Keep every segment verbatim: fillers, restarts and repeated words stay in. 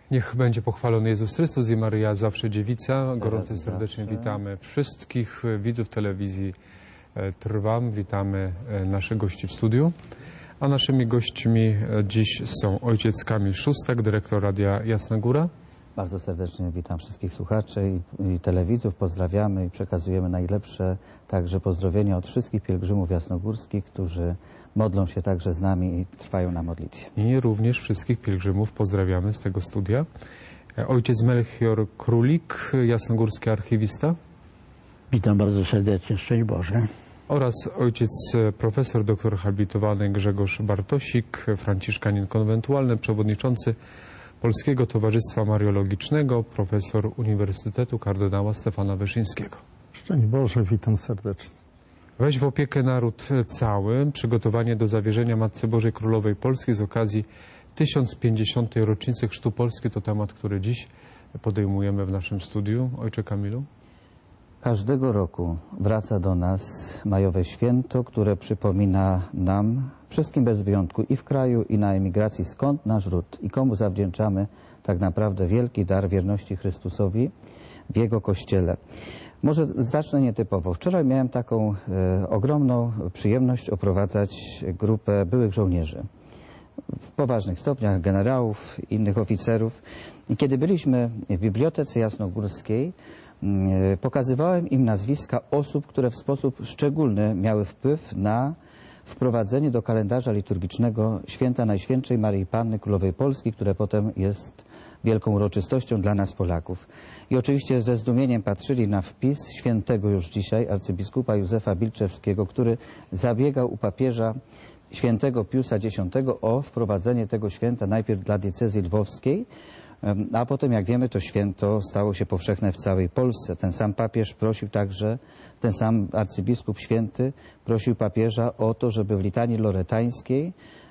Niech będzie pochwalony Jezus Chrystus i Maryja zawsze dziewica. Gorąco serdecznie zawsze. witamy wszystkich widzów telewizji Trwam. Witamy naszych gości w studiu. A naszymi gośćmi dziś są ojciec Kamil Szóstak, dyrektor Radia Jasna Góra. Bardzo serdecznie witam wszystkich słuchaczy i, i telewidzów. Pozdrawiamy i przekazujemy najlepsze także pozdrowienia od wszystkich pielgrzymów jasnogórskich, którzy modlą się także z nami i trwają na modlitwie. I również wszystkich pielgrzymów pozdrawiamy z tego studia. Ojciec Melchior Królik, jasnogórski archiwista. Witam bardzo serdecznie, szczęść Boże. Oraz ojciec profesor doktor habilitowany Grzegorz Bartosik, franciszkanin konwentualny, przewodniczący Polskiego Towarzystwa Mariologicznego, profesor Uniwersytetu kardynała Stefana Wyszyńskiego. Szczęść Boże, witam serdecznie. Weź w opiekę naród cały. Przygotowanie do zawierzenia Matce Bożej Królowej Polski z okazji tysiąc pięćdziesiątej rocznicy Chrztu Polski to temat, który dziś podejmujemy w naszym studiu. Ojcze Kamilu. Każdego roku wraca do nas majowe święto, które przypomina nam, wszystkim bez wyjątku, i w kraju, i na emigracji, skąd nasz ród i komu zawdzięczamy tak naprawdę wielki dar wierności Chrystusowi w Jego Kościele. Może zacznę nietypowo. Wczoraj miałem taką e, ogromną przyjemność oprowadzać grupę byłych żołnierzy w poważnych stopniach, generałów, innych oficerów. I kiedy byliśmy w Bibliotece Jasnogórskiej, e, pokazywałem im nazwiska osób, które w sposób szczególny miały wpływ na wprowadzenie do kalendarza liturgicznego święta Najświętszej Maryi Panny Królowej Polski, które potem jest wielką uroczystością dla nas Polaków. I oczywiście ze zdumieniem patrzyli na wpis świętego już dzisiaj arcybiskupa Józefa Bilczewskiego, który zabiegał u papieża świętego Piusa Dziesiątego o wprowadzenie tego święta najpierw dla diecezji lwowskiej, a potem, jak wiemy, to święto stało się powszechne w całej Polsce. Ten sam papież prosił także, ten sam arcybiskup święty prosił papieża o to, żeby w litanii loretańskiej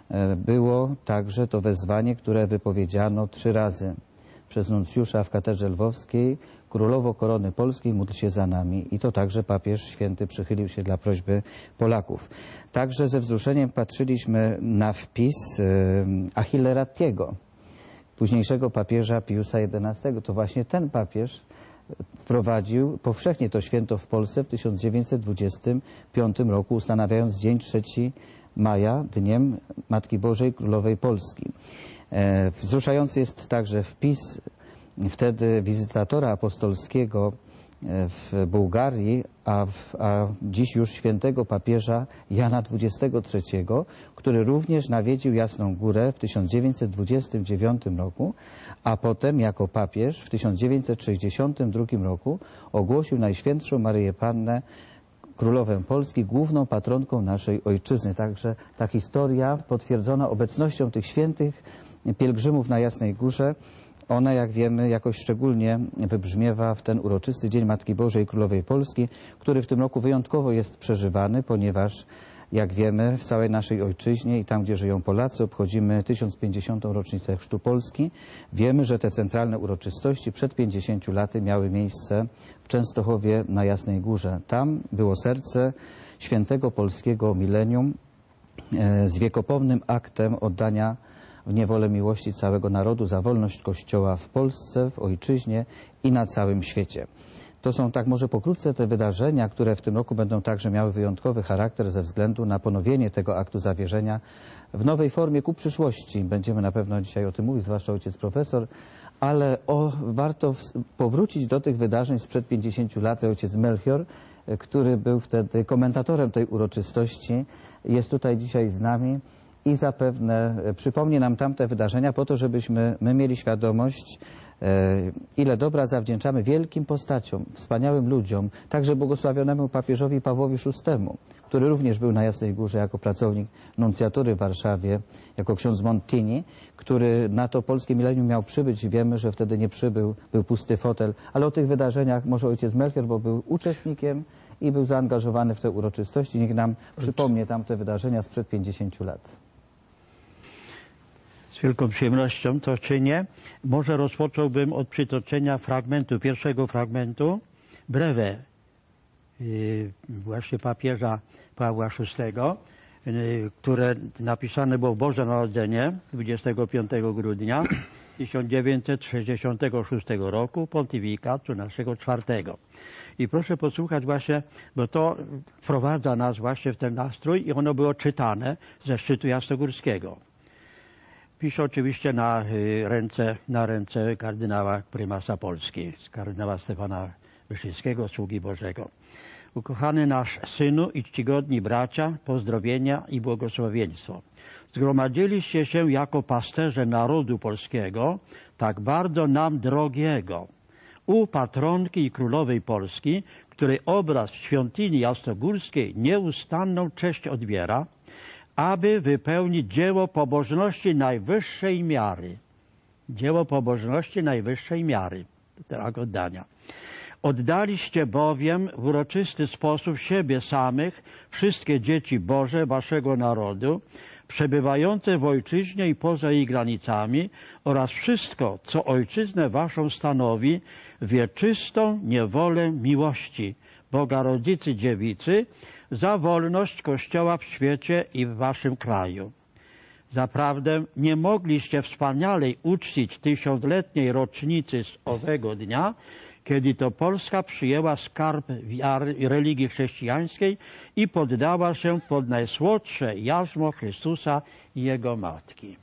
było także to wezwanie, które wypowiedziano trzy razy przez nuncjusza w katedrze lwowskiej: Królowo Korony Polskiej, módl się za nami. I to także papież święty przychylił się dla prośby Polaków. Także ze wzruszeniem patrzyliśmy na wpis Achille Rattiego, późniejszego papieża Piusa jedenastego. To właśnie ten papież wprowadził powszechnie to święto w Polsce w tysiąc dziewięćset dwudziestym piątym roku, ustanawiając dzień trzeciego maja dniem Matki Bożej Królowej Polski. E, wzruszający jest także wpis wtedy wizytatora apostolskiego w Bułgarii, a, w, a dziś już świętego papieża Jana dwudziestego trzeciego, który również nawiedził Jasną Górę w tysiąc dziewięćset dwudziestym dziewiątym roku, a potem jako papież w tysiąc dziewięćset sześćdziesiątym drugim roku ogłosił Najświętszą Maryję Pannę Królowę Polski główną patronką naszej ojczyzny. Także ta historia potwierdzona obecnością tych świętych pielgrzymów na Jasnej Górze, ona, jak wiemy, jakoś szczególnie wybrzmiewa w ten uroczysty Dzień Matki Bożej Królowej Polski, który w tym roku wyjątkowo jest przeżywany, ponieważ, jak wiemy, w całej naszej ojczyźnie i tam, gdzie żyją Polacy, obchodzimy tysiąc pięćdziesiątą rocznicę Chrztu Polski. Wiemy, że te centralne uroczystości przed pięćdziesięciu laty miały miejsce w Częstochowie na Jasnej Górze. Tam było serce świętego polskiego milenium z wiekopomnym aktem oddania w niewolę miłości całego narodu za wolność Kościoła w Polsce, w ojczyźnie i na całym świecie. To są tak może pokrótce te wydarzenia, które w tym roku będą także miały wyjątkowy charakter ze względu na ponowienie tego aktu zawierzenia w nowej formie ku przyszłości. Będziemy na pewno dzisiaj o tym mówić, zwłaszcza ojciec profesor, ale o, warto powrócić do tych wydarzeń sprzed pięćdziesięciu lat. Ojciec Melchior, który był wtedy komentatorem tej uroczystości, jest tutaj dzisiaj z nami i zapewne przypomni nam tamte wydarzenia po to, żebyśmy my mieli świadomość, ile dobra zawdzięczamy wielkim postaciom, wspaniałym ludziom, także błogosławionemu papieżowi Pawłowi szóstemu, który również był na Jasnej Górze jako pracownik nuncjatury w Warszawie, jako ksiądz Montini, który na to polskie milenium miał przybyć i wiemy, że wtedy nie przybył, był pusty fotel, ale o tych wydarzeniach może ojciec Melchior, bo był uczestnikiem i był zaangażowany w te uroczystości. Niech nam przypomnie tamte wydarzenia sprzed pięćdziesięciu lat. Z wielką przyjemnością to czynię. Może rozpocząłbym od przytoczenia fragmentu, pierwszego fragmentu, breve, yy, właśnie papieża Pawła szóstego, yy, które napisane było w Boże Narodzenie dwudziestego piątego grudnia tysiąc dziewięćset sześćdziesiątego szóstego roku, pontyfikatu naszego czwartego. I proszę posłuchać właśnie, bo to wprowadza nas właśnie w ten nastrój i ono było czytane ze szczytu jasnogórskiego. Pisze oczywiście na ręce, na ręce kardynała prymasa Polski, kardynała Stefana Wyszyńskiego, sługi Bożego. Ukochany nasz synu i czcigodni bracia, pozdrowienia i błogosławieństwo. Zgromadziliście się jako pasterze narodu polskiego, tak bardzo nam drogiego, u patronki i królowej Polski, której obraz w świątyni jasnogórskiej nieustanną cześć odbiera, aby wypełnić dzieło pobożności najwyższej miary. Dzieło pobożności najwyższej miary. Tak oddania. Oddaliście bowiem w uroczysty sposób siebie samych, wszystkie dzieci Boże waszego narodu, przebywające w ojczyźnie i poza jej granicami oraz wszystko, co ojczyznę waszą stanowi, w wieczystą niewolę miłości Boga Rodzicy Dziewicy za wolność Kościoła w świecie i w waszym kraju. Zaprawdę nie mogliście wspanialej uczcić tysiącletniej rocznicy z owego dnia, kiedy to Polska przyjęła skarb wiary i religii chrześcijańskiej i poddała się pod najsłodsze jarzmo Chrystusa i Jego Matki.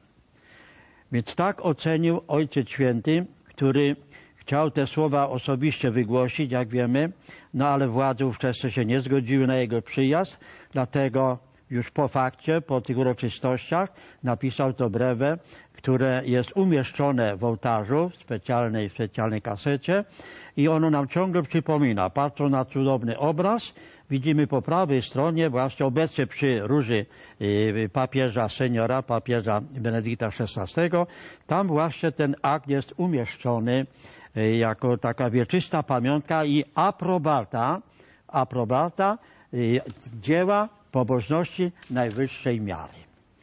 Więc tak ocenił Ojciec Święty, który chciał te słowa osobiście wygłosić, jak wiemy, no ale władze ówczesne się nie zgodziły na jego przyjazd, dlatego już po fakcie, po tych uroczystościach napisał to brewę, które jest umieszczone w ołtarzu w specjalnej, w specjalnej kasecie i ono nam ciągle przypomina, patrząc na cudowny obraz, widzimy po prawej stronie właśnie obecnie przy róży papieża seniora, papieża Benedykta szesnastego, tam właśnie ten akt jest umieszczony jako taka wieczysta pamiątka i aprobata, aprobata dzieła pobożności najwyższej miary.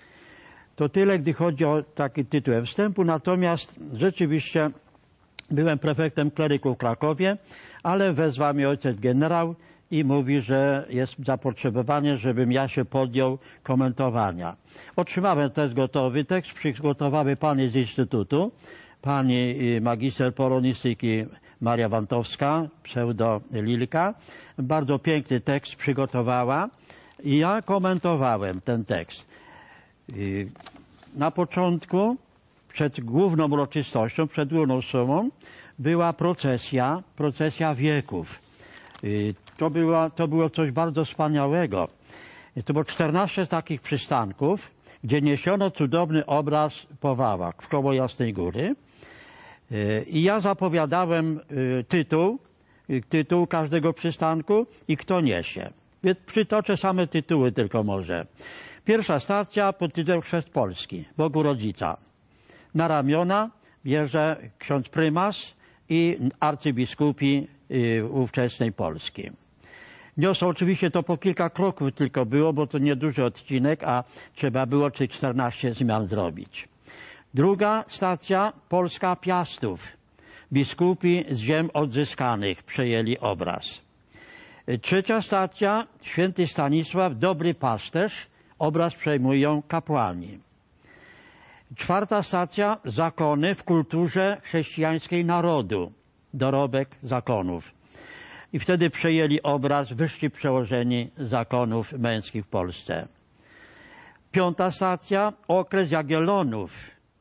To tyle, gdy chodzi o taki tytuł wstępu, natomiast rzeczywiście byłem prefektem kleryków w Krakowie, ale wezwał mnie ojciec generał i mówi, że jest zapotrzebowanie, żebym ja się podjął komentowania. Otrzymałem też gotowy tekst, przygotowały panie z Instytutu, pani magister polonistyki Maria Wantowska, pseudo Lilka. Bardzo piękny tekst przygotowała i ja komentowałem ten tekst. Na początku, przed główną uroczystością, przed główną sumą, była procesja, procesja wieków. To, była, to było coś bardzo wspaniałego. To było czternaście takich przystanków, gdzie niesiono cudowny obraz Powałak w koło Jasnej Góry. I ja zapowiadałem tytuł, tytuł każdego przystanku i kto niesie. Więc przytoczę same tytuły tylko może. Pierwsza stacja pod tytułem Chrzest Polski, Bogu Rodzica. Na ramiona bierze ksiądz prymas i arcybiskupi ówczesnej Polski. Niosą oczywiście to po kilka kroków tylko było, bo to nieduży odcinek, a trzeba było tych czternaście zmian zrobić. Druga stacja Polska Piastów. Biskupi z ziem odzyskanych przejęli obraz. Trzecia stacja Święty Stanisław, Dobry Pasterz. Obraz przejmują kapłani. Czwarta stacja Zakony w kulturze chrześcijańskiej narodu. Dorobek zakonów. I wtedy przejęli obraz wyżsi przełożeni zakonów męskich w Polsce. Piąta stacja okres Jagiellonów.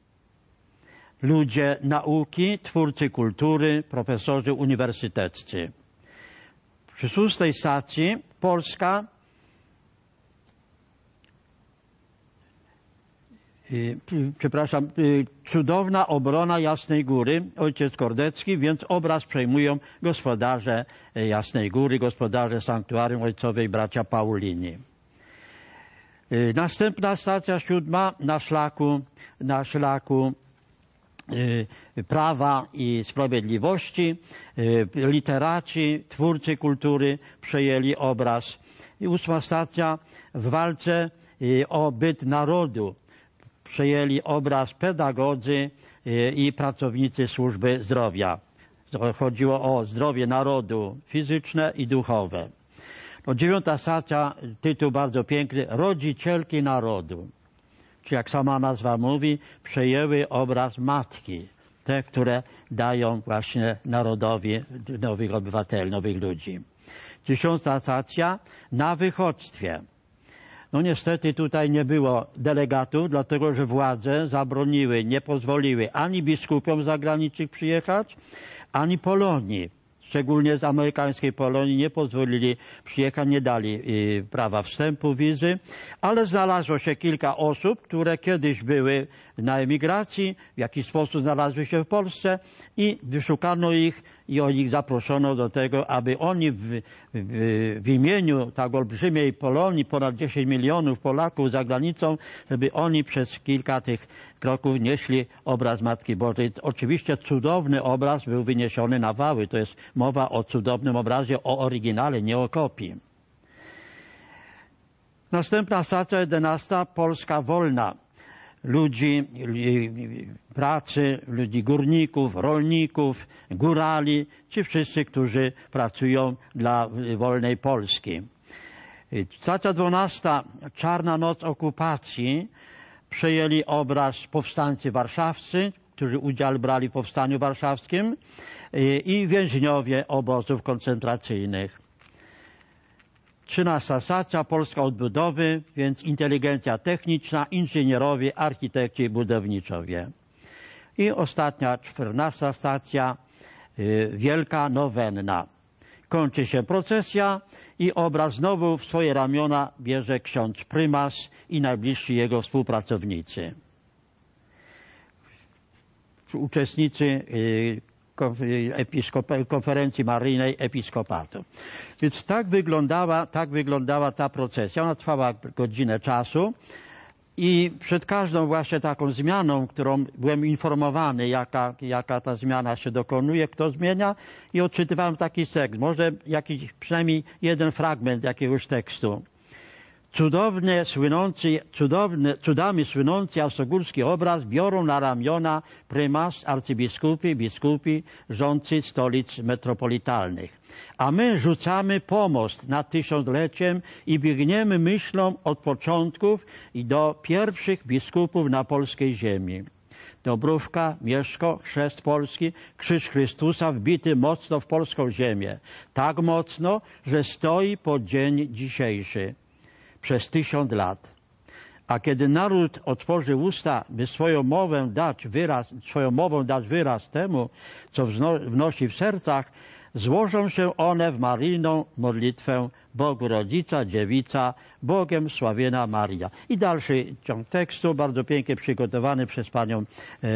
Ludzie nauki, twórcy kultury, profesorzy uniwersyteccy. Przy szóstej stacji Polska, yy, przepraszam, yy, cudowna obrona Jasnej Góry, ojciec Kordecki, więc obraz przejmują gospodarze Jasnej Góry, gospodarze sanktuarium ojcowej bracia Paulini. Yy, następna stacja siódma na szlaku, na szlaku Prawa i Sprawiedliwości, literaci, twórcy kultury przejęli obraz. I ósma stacja w walce o byt narodu przejęli obraz pedagodzy i pracownicy służby zdrowia. Chodziło o zdrowie narodu fizyczne i duchowe. No, dziewiąta stacja, tytuł bardzo piękny, Rodzicielki Narodu. Czy jak sama nazwa mówi, przejęły obraz matki. te, które dają właśnie narodowi nowych obywateli, nowych ludzi. Dziesiąta stacja na wychodźstwie. No niestety tutaj nie było delegatów, dlatego że władze zabroniły, nie pozwoliły ani biskupom zagranicznych przyjechać, ani Polonii. Szczególnie z amerykańskiej Polonii nie pozwolili przyjechać, nie dali y, prawa wstępu, wizy, ale znalazło się kilka osób, które kiedyś były na emigracji, w jakiś sposób znalazły się w Polsce i wyszukano ich i o nich zaproszono do tego, aby oni w, w, w imieniu tak olbrzymiej Polonii, ponad dziesięć milionów Polaków za granicą, żeby oni przez kilka tych kroków nieśli obraz Matki Bożej. Oczywiście cudowny obraz był wyniesiony na wały. To jest mowa o cudownym obrazie, o oryginale, nie o kopii. Następna stacja, jedenasta, Polska wolna. Ludzi pracy, ludzi górników, rolników, górali, ci wszyscy, którzy pracują dla wolnej Polski. Stacja dwunasta, Czarna noc okupacji. Przejęli obraz powstańcy warszawscy, którzy udział brali w powstaniu warszawskim i więźniowie obozów koncentracyjnych. Trzynasta stacja, Polska odbudowy, więc inteligencja techniczna, inżynierowie, architekci i budowniczowie. I ostatnia, czternasta stacja, Wielka Nowenna. Kończy się procesja i obraz znowu w swoje ramiona bierze ksiądz prymas i najbliżsi jego współpracownicy. Uczestnicy konferencji maryjnej episkopatu. Więc tak wyglądała, tak wyglądała ta procesja. Ona trwała godzinę czasu i przed każdą właśnie taką zmianą, którą byłem informowany, jaka, jaka ta zmiana się dokonuje, kto zmienia, i odczytywałem taki tekst, może jakiś, przynajmniej jeden fragment jakiegoś tekstu. Cudowny, słynący, cudowny, cudami słynący jasnogórski obraz biorą na ramiona prymas, arcybiskupi, biskupi, rządcy stolic metropolitalnych. A my rzucamy pomost nad tysiącleciem i biegniemy myślą od początków i do pierwszych biskupów na polskiej ziemi. Dobrówka, Mieszko, chrzest polski, krzyż Chrystusa wbity mocno w polską ziemię. Tak mocno, że stoi po dzień dzisiejszy. Przez tysiąc lat. A kiedy naród otworzy usta, by swoją mowę dać wyraz, swoją mową dać wyraz temu, co wnosi w sercach, złożą się one w maryjną modlitwę Bogu Rodzica, Dziewica, Bogiem sławiona Maria. I dalszy ciąg tekstu, bardzo pięknie przygotowany przez panią e, e,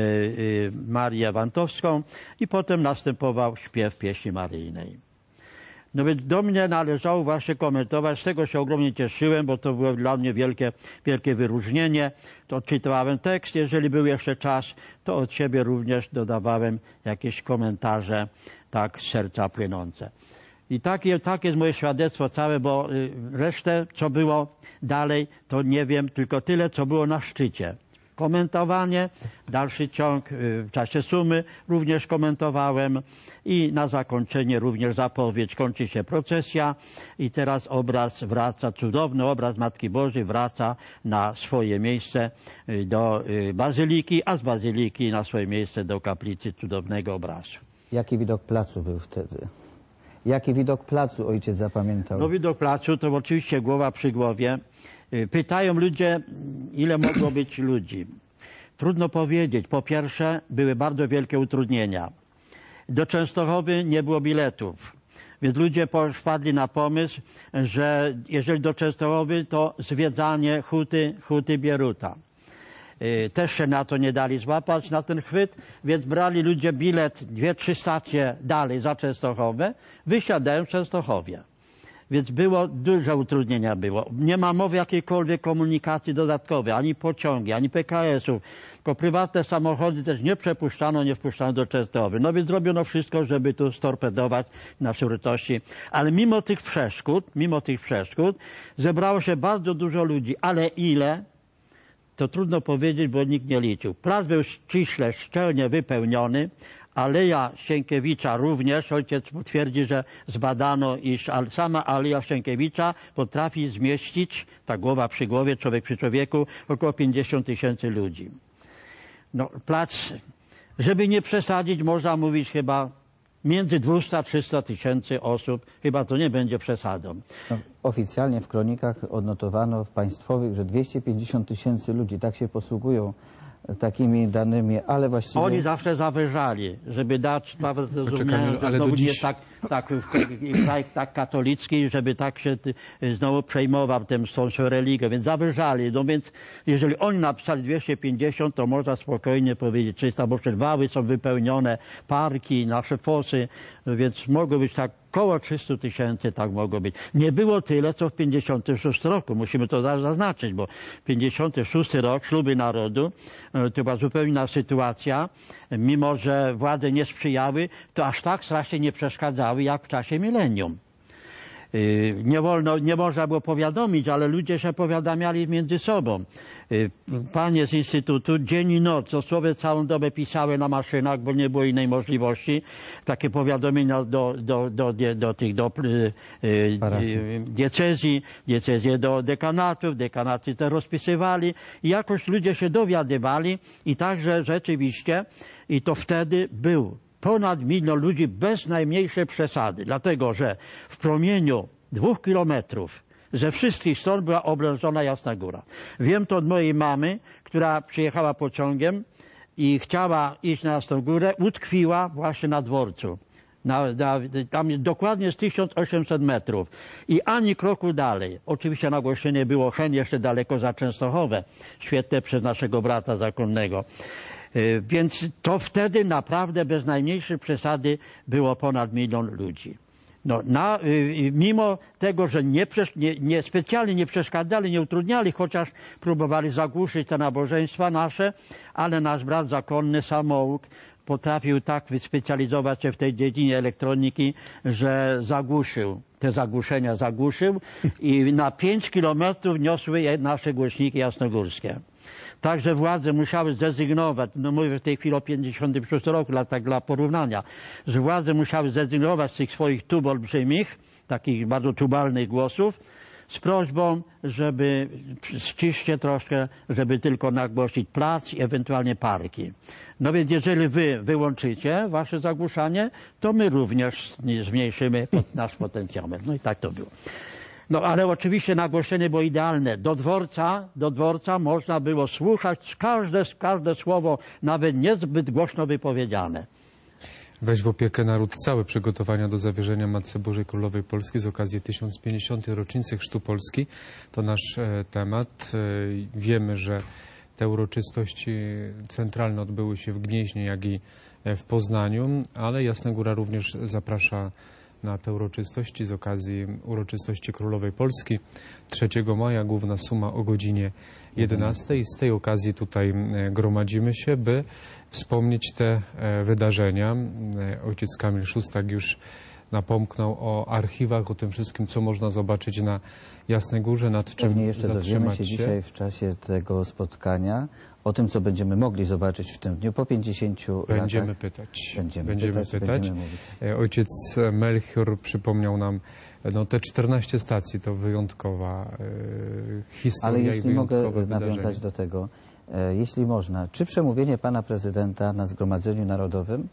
Marię Wantowską, i potem następował śpiew pieśni maryjnej. No więc do mnie należało właśnie komentować, z tego się ogromnie cieszyłem, bo to było dla mnie wielkie, wielkie wyróżnienie. To odczytywałem tekst, jeżeli był jeszcze czas, to od siebie również dodawałem jakieś komentarze, tak z serca płynące. I takie, takie jest moje świadectwo całe, bo resztę, co było dalej, to nie wiem, tylko tyle, co było na szczycie. Komentowanie, dalszy ciąg w czasie sumy również komentowałem i na zakończenie również zapowiedź. Kończy się procesja i teraz obraz wraca, cudowny obraz Matki Bożej wraca na swoje miejsce do bazyliki, a z bazyliki na swoje miejsce do kaplicy cudownego obrazu. Jaki widok placu był wtedy? Jaki widok placu ojciec zapamiętał? No widok placu to oczywiście głowa przy głowie. Pytają ludzie, ile mogło być ludzi. Trudno powiedzieć. Po pierwsze, były bardzo wielkie utrudnienia. Do Częstochowy nie było biletów, więc ludzie wpadli na pomysł, że jeżeli do Częstochowy, to zwiedzanie Huty, Huty Bieruta. Też się na to nie dali złapać, na ten chwyt, więc brali ludzie bilet dwie, trzy stacje dalej za Częstochowę, wysiadają w Częstochowie. Więc było, duże utrudnienia było. Nie ma mowy jakiejkolwiek komunikacji dodatkowej, ani pociągi, ani P K S-ów, tylko prywatne samochody też nie przepuszczano, nie wpuszczano do Częstochowy. No więc zrobiono wszystko, żeby tu storpedować na szybkości. Ale mimo tych przeszkód, mimo tych przeszkód, zebrało się bardzo dużo ludzi. Ale ile? To trudno powiedzieć, bo nikt nie liczył. Plac był ściśle, szczelnie wypełniony. Aleja Sienkiewicza również, ojciec twierdzi, że zbadano, iż sama Aleja Sienkiewicza potrafi zmieścić, ta głowa przy głowie, człowiek przy człowieku, około pięćdziesiąt tysięcy ludzi. No, plac żeby nie przesadzić, można mówić chyba między dwieście a trzysta tysięcy osób. Chyba to nie będzie przesadą. No, oficjalnie w kronikach odnotowano w państwowych, że dwieście pięćdziesiąt tysięcy ludzi tak się posługują takimi danymi, ale właściwie... Oni zawsze zawyżali, żeby dać sprawę zrozumienia, że ale znowu do dziś... jest tak, tak, kraj tak katolicki, żeby tak się znowu przejmował tym, tą swoją religią, więc zawyżali. No więc jeżeli oni napisali dwieście pięćdziesiąt, to można spokojnie powiedzieć trzysta, bo wały są wypełnione, parki, nasze fosy, więc mogło być tak koło trzysta tysięcy, tak mogło być. Nie było tyle, co w pięćdziesiątym szóstym roku. Musimy to zaznaczyć, bo pięćdziesiąty szósty rok, śluby narodu, to była zupełnie inna sytuacja. Mimo że władze nie sprzyjały, to aż tak strasznie nie przeszkadzały, jak w czasie milenium. Nie wolno, nie można było powiadomić, ale ludzie się powiadamiali między sobą. Panie z Instytutu dzień i noc, dosłownie całą dobę pisały na maszynach, bo nie było innej możliwości. Takie powiadomienia do, do, do, do, do tych do, diecezji, diecezje do dekanatów, dekanaty te rozpisywali i jakoś ludzie się dowiadywali i także rzeczywiście, i to wtedy był ponad milion ludzi bez najmniejszej przesady, dlatego że w promieniu dwóch kilometrów ze wszystkich stron była oblężona Jasna Góra. Wiem to od mojej mamy, która przyjechała pociągiem i chciała iść na Jasną Górę, utkwiła właśnie na dworcu. Na, na, tam dokładnie jest tysiąc osiemset metrów i ani kroku dalej. Oczywiście nagłośnienie było hen jeszcze daleko za Częstochowę, świetne przez naszego brata zakonnego. Więc to wtedy naprawdę bez najmniejszej przesady było ponad milion ludzi. No, na, mimo tego, że nie, nie, nie specjalnie nie przeszkadzali, nie utrudniali, chociaż próbowali zagłuszyć te nabożeństwa nasze, ale nasz brat zakonny Samouk potrafił tak wyspecjalizować się w tej dziedzinie elektroniki, że zagłuszył, te zagłuszenia zagłuszył i na pięć kilometrów niosły nasze głośniki jasnogórskie. Także władze musiały zrezygnować, no mówię w tej chwili o pięćdziesiątym szóstym roku, dla, tak dla porównania, że władze musiały zrezygnować z tych swoich tub olbrzymich, takich bardzo tubalnych głosów, z prośbą, żeby ściszcie troszkę, żeby tylko nagłośnić plac i ewentualnie parki. No więc jeżeli wy wyłączycie wasze zagłuszanie, to my również zmniejszymy nasz potencjometr. No i tak to było. No ale oczywiście nagłośnienie było idealne. Do dworca, do dworca można było słuchać każde, każde słowo, nawet niezbyt głośno wypowiedziane. Weź w opiekę naród cały przygotowania do zawierzenia Matce Bożej Królowej Polski z okazji tysiąc pięćdziesiątej rocznicy Chrztu Polski. To nasz e, temat. E, wiemy, że te uroczystości centralne odbyły się w Gnieźnie, jak i w Poznaniu, ale Jasna Góra również zaprasza na te uroczystości z okazji uroczystości Królowej Polski. trzeciego maja główna suma o godzinie jedenastej. Z tej okazji tutaj gromadzimy się, by wspomnieć te wydarzenia. Ojciec Kamil Szóstak już napomknął o archiwach, o tym wszystkim, co można zobaczyć na Jasnej Górze, nad czym Pewnie jeszcze dowiemy się, się dzisiaj w czasie tego spotkania o tym, co będziemy mogli zobaczyć w tym dniu po pięćdziesięciu Będziemy latach. pytać. Będziemy, Będziemy pytać. pytać. Będziemy mówić. Ojciec Melchior przypomniał nam no, te czternaście stacji, to wyjątkowa e, historia. Ale jeśli i mogę wyjątkowe nawiązać wydarzenie. do tego, e, jeśli można, czy przemówienie pana prezydenta na Zgromadzeniu Narodowym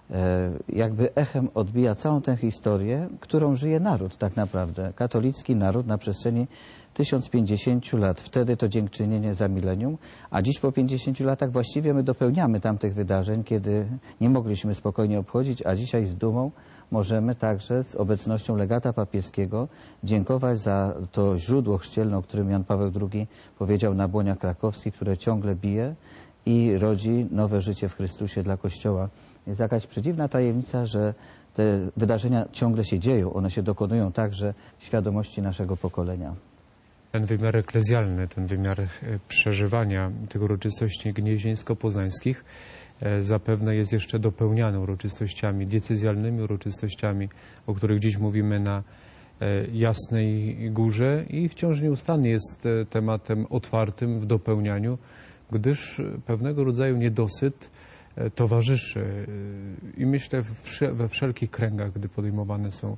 e, jakby echem odbija całą tę historię, którą żyje naród tak naprawdę, katolicki naród na przestrzeni tysiąc pięćdziesięciu lat. Wtedy to dziękczynienie za milenium, a dziś po pięćdziesięciu latach właściwie my dopełniamy tamtych wydarzeń, kiedy nie mogliśmy spokojnie obchodzić, a dzisiaj z dumą możemy także z obecnością legata papieskiego dziękować za to źródło chrzcielne, o którym Jan Paweł drugi powiedział na błoniach krakowskich, które ciągle bije i rodzi nowe życie w Chrystusie dla Kościoła. Jest jakaś przedziwna tajemnica, że te wydarzenia ciągle się dzieją, one się dokonują także w świadomości naszego pokolenia. Ten wymiar eklezjalny, ten wymiar przeżywania tych uroczystości gnieźnieńsko-poznańskich zapewne jest jeszcze dopełniany uroczystościami diecezjalnymi, uroczystościami, o których dziś mówimy na Jasnej Górze i wciąż nieustannie jest tematem otwartym w dopełnianiu, gdyż pewnego rodzaju niedosyt towarzyszy i myślę we wszelkich kręgach, gdy podejmowane są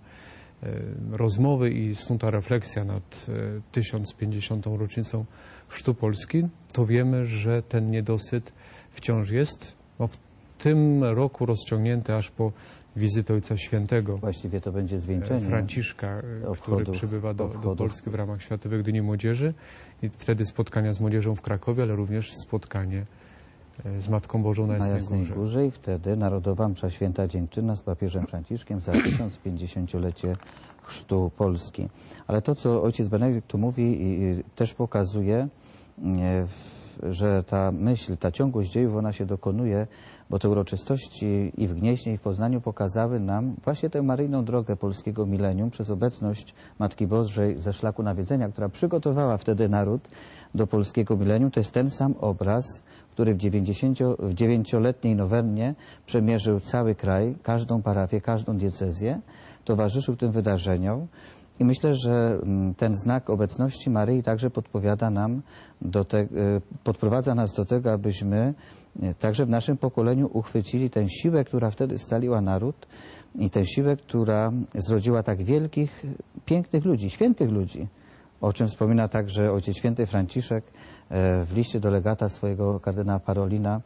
rozmowy i snuta refleksja nad tysiąc pięćdziesiątą rocznicą Chrztu Polski, to wiemy, że ten niedosyt wciąż jest. No, tym roku rozciągnięte aż po wizytę Ojca Świętego Właściwie to będzie zwieńczenie Franciszka, e, który obchodów- przybywa do, do obchodów. Polski w ramach Światowych Dni Młodzieży i wtedy spotkania z młodzieżą w Krakowie, ale również spotkanie e, z Matką Bożą na na Jasnej Jasnej Górze. Górze i wtedy Narodowa Msza Święta Dziękczynna z papieżem Franciszkiem za tysiąc pięćdziesięciolecie chrztu Polski. Ale to, co ojciec Benedykt tu mówi, i, i też pokazuje, e, w- że ta myśl, ta ciągłość dziejów, ona się dokonuje, bo te uroczystości i w Gnieźnie, i w Poznaniu pokazały nam właśnie tę maryjną drogę polskiego milenium przez obecność Matki Bożej ze szlaku nawiedzenia, która przygotowała wtedy naród do polskiego milenium. To jest ten sam obraz, który w dziewięćdziesięcio- w dziewięcioletniej nowennie przemierzył cały kraj, każdą parafię, każdą diecezję, towarzyszył tym wydarzeniom. I myślę, że mm, ten znak obecności Maryi także podpowiada nam do te, y, podprowadza nas do tego, abyśmy y, także w naszym pokoleniu uchwycili tę siłę, która wtedy scaliła naród i tę siłę, która zrodziła tak wielkich, pięknych ludzi, świętych ludzi, o czym wspomina także Ojciec Święty Franciszek e, w liście do legata swojego kardynała Parolina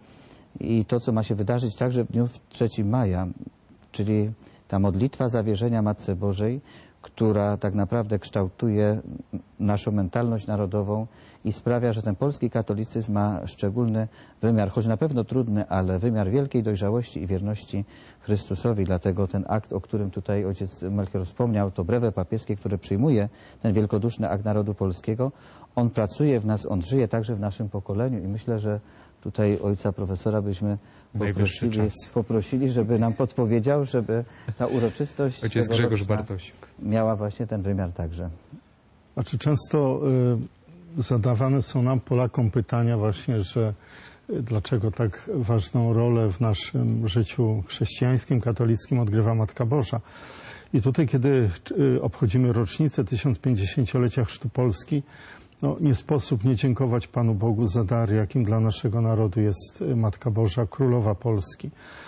i to, co ma się wydarzyć także w dniu trzeciego maja, czyli ta modlitwa zawierzenia Matce Bożej, która tak naprawdę kształtuje naszą mentalność narodową i sprawia, że ten polski katolicyzm ma szczególny wymiar, choć na pewno trudny, ale wymiar wielkiej dojrzałości i wierności Chrystusowi. Dlatego ten akt, o którym tutaj ojciec Melchior wspomniał, to brewe papieskie, które przyjmuje ten wielkoduszny akt narodu polskiego, on pracuje w nas, on żyje także w naszym pokoleniu i myślę, że tutaj ojca profesora byśmy Najwyższy poprosili, czas. poprosili, żeby nam podpowiedział, żeby ta uroczystość Ojciec Grzegorz tegoroczna Bartosik. miała właśnie ten wymiar także. Znaczy często y, zadawane są nam, Polakom, pytania właśnie, że y, dlaczego tak ważną rolę w naszym życiu chrześcijańskim, katolickim odgrywa Matka Boża. I tutaj, kiedy y, obchodzimy rocznicę tysiąc pięćdziesięciolecia chrztu Polski, no, nie sposób nie dziękować Panu Bogu za dar, jakim dla naszego narodu jest y, Matka Boża, Królowa Polski.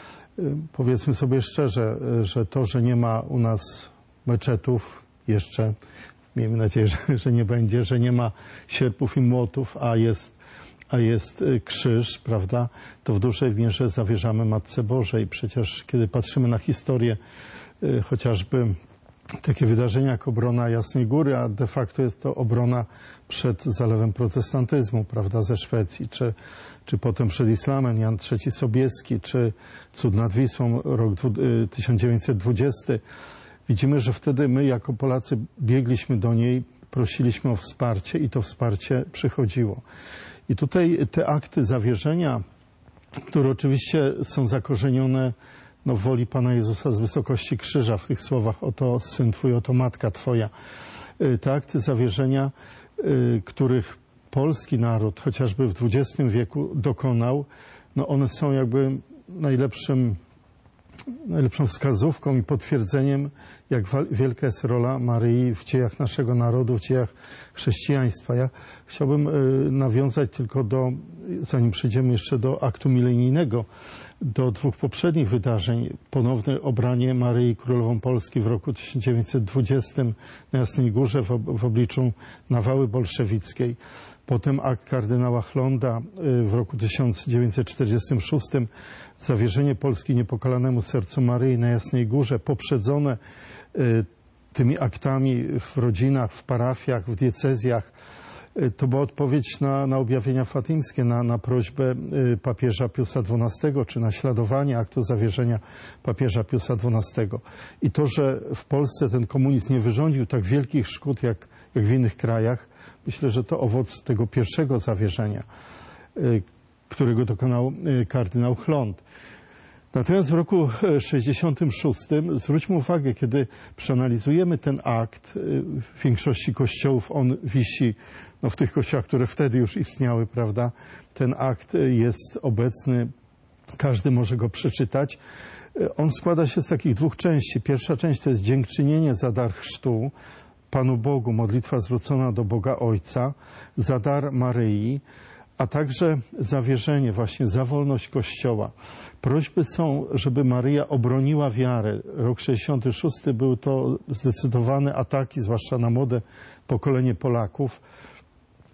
Y, Powiedzmy sobie szczerze, y, że to, że nie ma u nas meczetów jeszcze, miejmy nadzieję, że, że nie będzie, że nie ma sierpów i młotów, a jest, a jest y, krzyż, prawda, to w dużej mierze zawierzamy Matce Bożej. Przecież kiedy patrzymy na historię, y, chociażby takie wydarzenia jak obrona Jasnej Góry, a de facto jest to obrona przed zalewem protestantyzmu, prawda, ze Szwecji, czy, czy potem przed islamem, Jan trzeci Sobieski, czy cud nad Wisłą, rok tysiąc dziewięćset dwudziesty. Widzimy, że wtedy my jako Polacy biegliśmy do niej, prosiliśmy o wsparcie i to wsparcie przychodziło. I tutaj te akty zawierzenia, które oczywiście są zakorzenione no, w woli Pana Jezusa z wysokości krzyża, w tych słowach: oto Syn Twój, oto Matka Twoja. Te akty zawierzenia, których polski naród chociażby w dwudziestym wieku dokonał, no one są jakby najlepszym, najlepszą wskazówką i potwierdzeniem, jak wielka jest rola Maryi w dziejach naszego narodu, w dziejach chrześcijaństwa. Ja chciałbym nawiązać tylko do, zanim przejdziemy jeszcze do aktu milenijnego, do dwóch poprzednich wydarzeń. Ponowne obranie Maryi Królową Polski w roku tysiąc dziewięćset dwudziestym na Jasnej Górze w, w obliczu nawały bolszewickiej. Potem akt kardynała Chlonda w roku tysiąc dziewięćset czterdziestym szóstym, zawierzenie Polski niepokalanemu sercu Maryi na Jasnej Górze, poprzedzone tymi aktami w rodzinach, w parafiach, w diecezjach. To była odpowiedź na, na objawienia fatimskie, na, na prośbę papieża Piusa dwunastego, czy naśladowanie aktu zawierzenia papieża Piusa dwunastego. I to, że w Polsce ten komunizm nie wyrządził tak wielkich szkód jak, jak w innych krajach, myślę, że to owoc tego pierwszego zawierzenia, którego dokonał kardynał Chlond. Natomiast w roku sześćdziesiątym szóstym zwróćmy uwagę, kiedy przeanalizujemy ten akt, w większości kościołów on wisi, no w tych kościołach, które wtedy już istniały, prawda, ten akt jest obecny, każdy może go przeczytać. On składa się z takich dwóch części. Pierwsza część to jest dziękczynienie za dar chrztu Panu Bogu, modlitwa zwrócona do Boga Ojca, za dar Maryi, a także zawierzenie właśnie za wolność Kościoła. Prośby są, żeby Maryja obroniła wiarę. Rok sześćdziesiąty szósty były to zdecydowane ataki, zwłaszcza na młode pokolenie Polaków,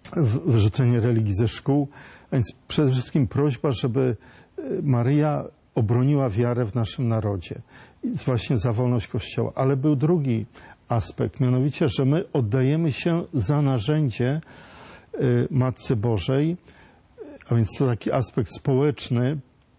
wyrzucenie religii ze szkół. A więc przede wszystkim prośba, żeby Maryja obroniła wiarę w naszym narodzie, właśnie za wolność Kościoła. Ale był drugi aspekt, mianowicie, że my oddajemy się za narzędzie Matce Bożej, a więc to taki aspekt społeczny,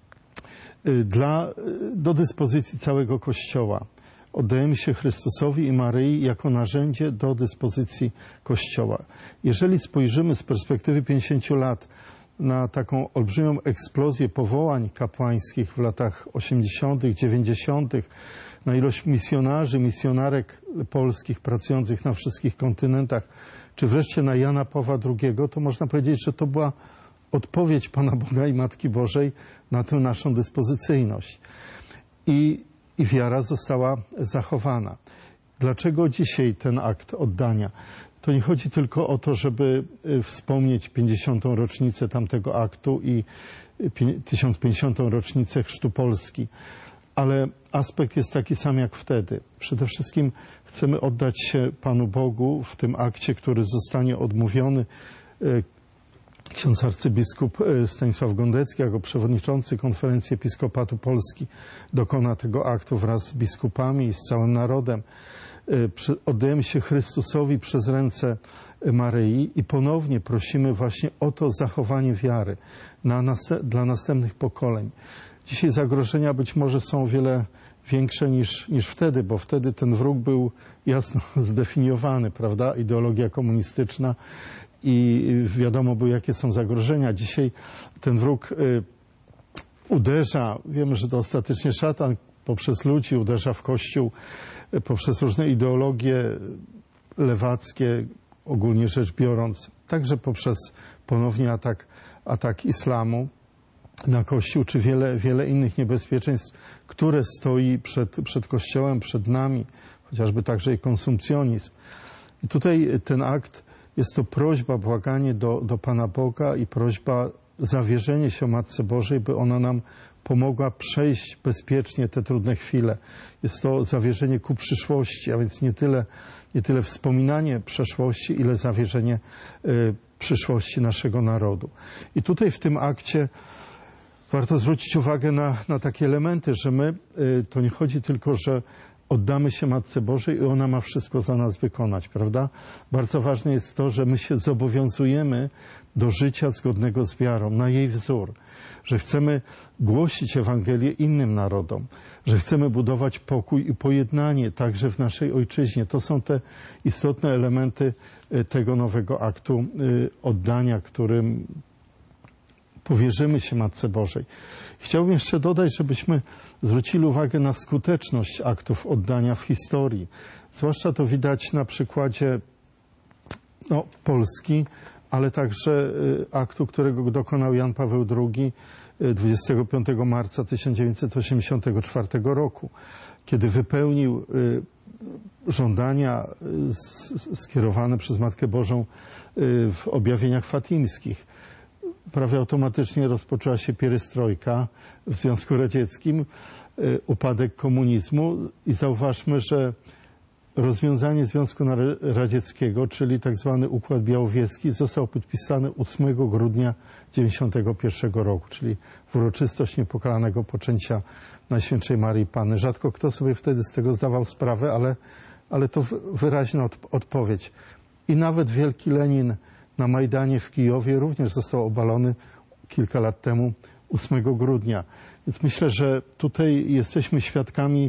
dla, do dyspozycji całego Kościoła. Oddajemy się Chrystusowi i Maryi jako narzędzie do dyspozycji Kościoła. Jeżeli spojrzymy z perspektywy pięćdziesięciu lat na taką olbrzymią eksplozję powołań kapłańskich w latach osiemdziesiątych, dziewięćdziesiątych, na ilość misjonarzy, misjonarek polskich pracujących na wszystkich kontynentach, czy wreszcie na Jana Pawła drugiego, to można powiedzieć, że to była odpowiedź Pana Boga i Matki Bożej na tę naszą dyspozycyjność. I, i wiara została zachowana. Dlaczego dzisiaj ten akt oddania? To nie chodzi tylko o to, żeby wspomnieć pięćdziesiątą rocznicę tamtego aktu i tysiąc pięćdziesiątą rocznicę Chrztu Polski, ale aspekt jest taki sam jak wtedy. Przede wszystkim chcemy oddać się Panu Bogu w tym akcie, który zostanie odmówiony. Ksiądz arcybiskup Stanisław Gondecki jako przewodniczący Konferencji Episkopatu Polski dokona tego aktu wraz z biskupami i z całym narodem. Oddajemy się Chrystusowi przez ręce Maryi i ponownie prosimy właśnie o to zachowanie wiary na nas- dla następnych pokoleń. Dzisiaj zagrożenia być może są o wiele większe niż, niż wtedy, bo wtedy ten wróg był jasno zdefiniowany, prawda? Ideologia komunistyczna i wiadomo było, jakie są zagrożenia. Dzisiaj ten wróg y, uderza, wiemy, że to ostatecznie szatan poprzez ludzi uderza w Kościół, y, poprzez różne ideologie lewackie, ogólnie rzecz biorąc, także poprzez ponownie atak, atak islamu na Kościół, czy wiele, wiele innych niebezpieczeństw, które stoi przed, przed Kościołem, przed nami, chociażby także i konsumpcjonizm. I tutaj ten akt jest to prośba, błaganie do, do Pana Boga i prośba zawierzenie się Matce Bożej, by ona nam pomogła przejść bezpiecznie te trudne chwile. Jest to zawierzenie ku przyszłości, a więc nie tyle, nie tyle wspominanie przeszłości, ile zawierzenie y, przyszłości naszego narodu. I tutaj w tym akcie warto zwrócić uwagę na, na takie elementy, że my, y, to nie chodzi tylko, że oddamy się Matce Bożej i ona ma wszystko za nas wykonać, prawda? Bardzo ważne jest to, że my się zobowiązujemy do życia zgodnego z wiarą, na jej wzór, że chcemy głosić Ewangelię innym narodom, że chcemy budować pokój i pojednanie także w naszej ojczyźnie. To są te istotne elementy tego nowego aktu oddania, którym powierzymy się Matce Bożej. Chciałbym jeszcze dodać, żebyśmy zwrócili uwagę na skuteczność aktów oddania w historii. Zwłaszcza to widać na przykładzie no, Polski, ale także aktu, którego dokonał Jan Paweł drugi dwudziestego piątego marca tysiąc dziewięćset osiemdziesiątego czwartego roku, kiedy wypełnił żądania skierowane przez Matkę Bożą w objawieniach fatimskich. Prawie automatycznie rozpoczęła się pierestrojka w Związku Radzieckim, upadek komunizmu i zauważmy, że rozwiązanie Związku Radzieckiego, czyli tak zwany Układ Białowieski, został podpisany ósmego grudnia dziewięćdziesiątego pierwszego roku, czyli w uroczystość niepokalanego poczęcia Najświętszej Maryi Panny. Rzadko kto sobie wtedy z tego zdawał sprawę, ale, ale to wyraźna od, odpowiedź. I nawet wielki Lenin na Majdanie w Kijowie również został obalony kilka lat temu, ósmego grudnia. Więc myślę, że tutaj jesteśmy świadkami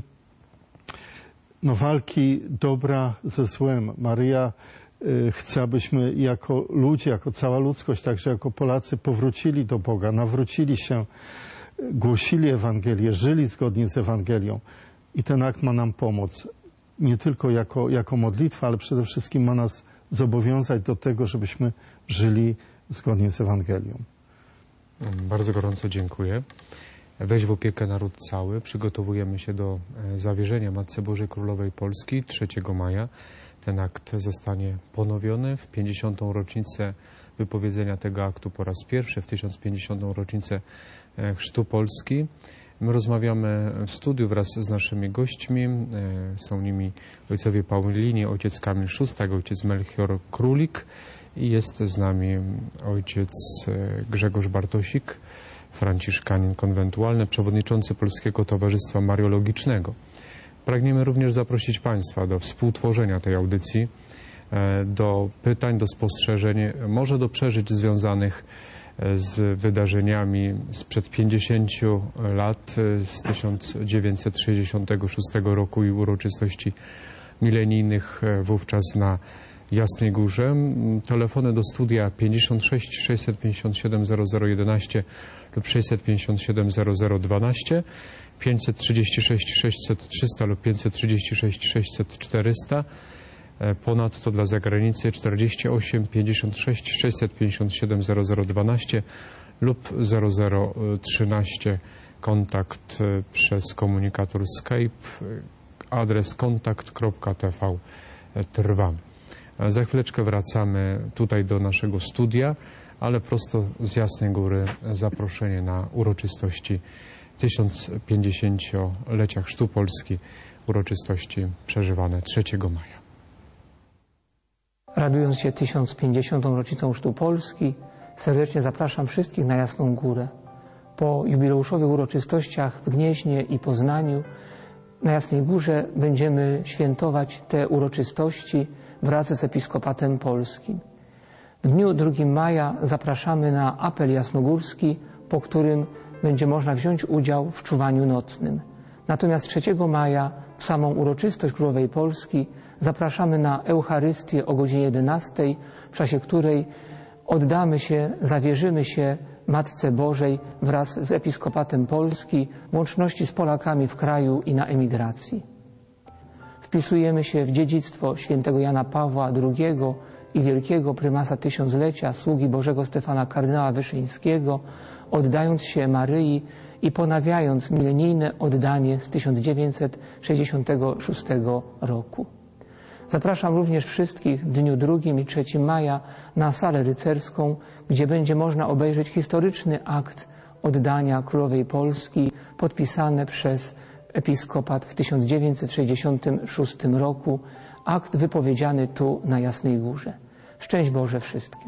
no, walki dobra ze złem. Maryja y, chce, abyśmy jako ludzie, jako cała ludzkość, także jako Polacy powrócili do Boga, nawrócili się, głosili Ewangelię, żyli zgodnie z Ewangelią. I ten akt ma nam pomóc. Nie tylko jako, jako modlitwa, ale przede wszystkim ma nas zobowiązać do tego, żebyśmy żyli zgodnie z Ewangelią. Bardzo gorąco dziękuję. Weź w opiekę naród cały. Przygotowujemy się do zawierzenia Matce Bożej Królowej Polski trzeciego maja. Ten akt zostanie ponowiony w pięćdziesiątą rocznicę wypowiedzenia tego aktu po raz pierwszy, w tysiąc pięćdziesiątą rocznicę Chrztu Polski. My rozmawiamy w studiu wraz z naszymi gośćmi. Są nimi ojcowie Paulini, ojciec Kamil Szóstak, ojciec Melchior Królik i jest z nami ojciec Grzegorz Bartosik. franciszkanin konwentualny, przewodniczący Polskiego Towarzystwa Mariologicznego. Pragniemy również zaprosić Państwa do współtworzenia tej audycji, do pytań, do spostrzeżeń, może do przeżyć związanych z wydarzeniami sprzed pięćdziesięciu lat, z tysiąc dziewięćset sześćdziesiątego szóstego roku i uroczystości milenijnych wówczas na Jasnej Górze. Telefony do studia pięćdziesiąt sześć sześćset pięćdziesiąt siedem zero zero jedenaście lub sześćset pięćdziesiąt siedem zero zero dwanaście, pięćset trzydzieści sześć sześćset trzysta lub pięćset trzydzieści sześć sześćset czterysta. Ponadto dla zagranicy czterdzieści osiem pięćdziesiąt sześć sześćset pięćdziesiąt siedem zero zero dwanaście lub zero zero trzynaście. Kontakt przez komunikator Skype, adres kontakt kropka t v trwa. Za chwileczkę wracamy tutaj do naszego studia, ale prosto z Jasnej Góry zaproszenie na uroczystości tysiąc pięćdziesięciolecia Chrztu Polski, uroczystości przeżywane trzeciego maja. Radując się tysiąc pięćdziesiątą rocznicą Chrztu Polski, serdecznie zapraszam wszystkich na Jasną Górę. Po jubileuszowych uroczystościach w Gnieźnie i Poznaniu na Jasnej Górze będziemy świętować te uroczystości wraz z Episkopatem Polskim. W dniu drugiego maja zapraszamy na apel jasnogórski, po którym będzie można wziąć udział w czuwaniu nocnym. Natomiast trzeciego maja w samą uroczystość Królowej Polski zapraszamy na Eucharystię o godzinie jedenastej, w czasie której oddamy się, zawierzymy się Matce Bożej wraz z Episkopatem Polski w łączności z Polakami w kraju i na emigracji. Wpisujemy się w dziedzictwo świętego Jana Pawła drugiego i wielkiego prymasa tysiąclecia, sługi Bożego Stefana kardynała Wyszyńskiego, oddając się Maryi i ponawiając milenijne oddanie z tysiąc dziewięćset sześćdziesiątego szóstego roku. Zapraszam również wszystkich w dniu drugim i trzeciego maja na salę rycerską, gdzie będzie można obejrzeć historyczny akt oddania Królowej Polski podpisany przez episkopat w tysiąc dziewięćset sześćdziesiątym szóstym roku, akt wypowiedziany tu na Jasnej Górze. Szczęść Boże wszystkim.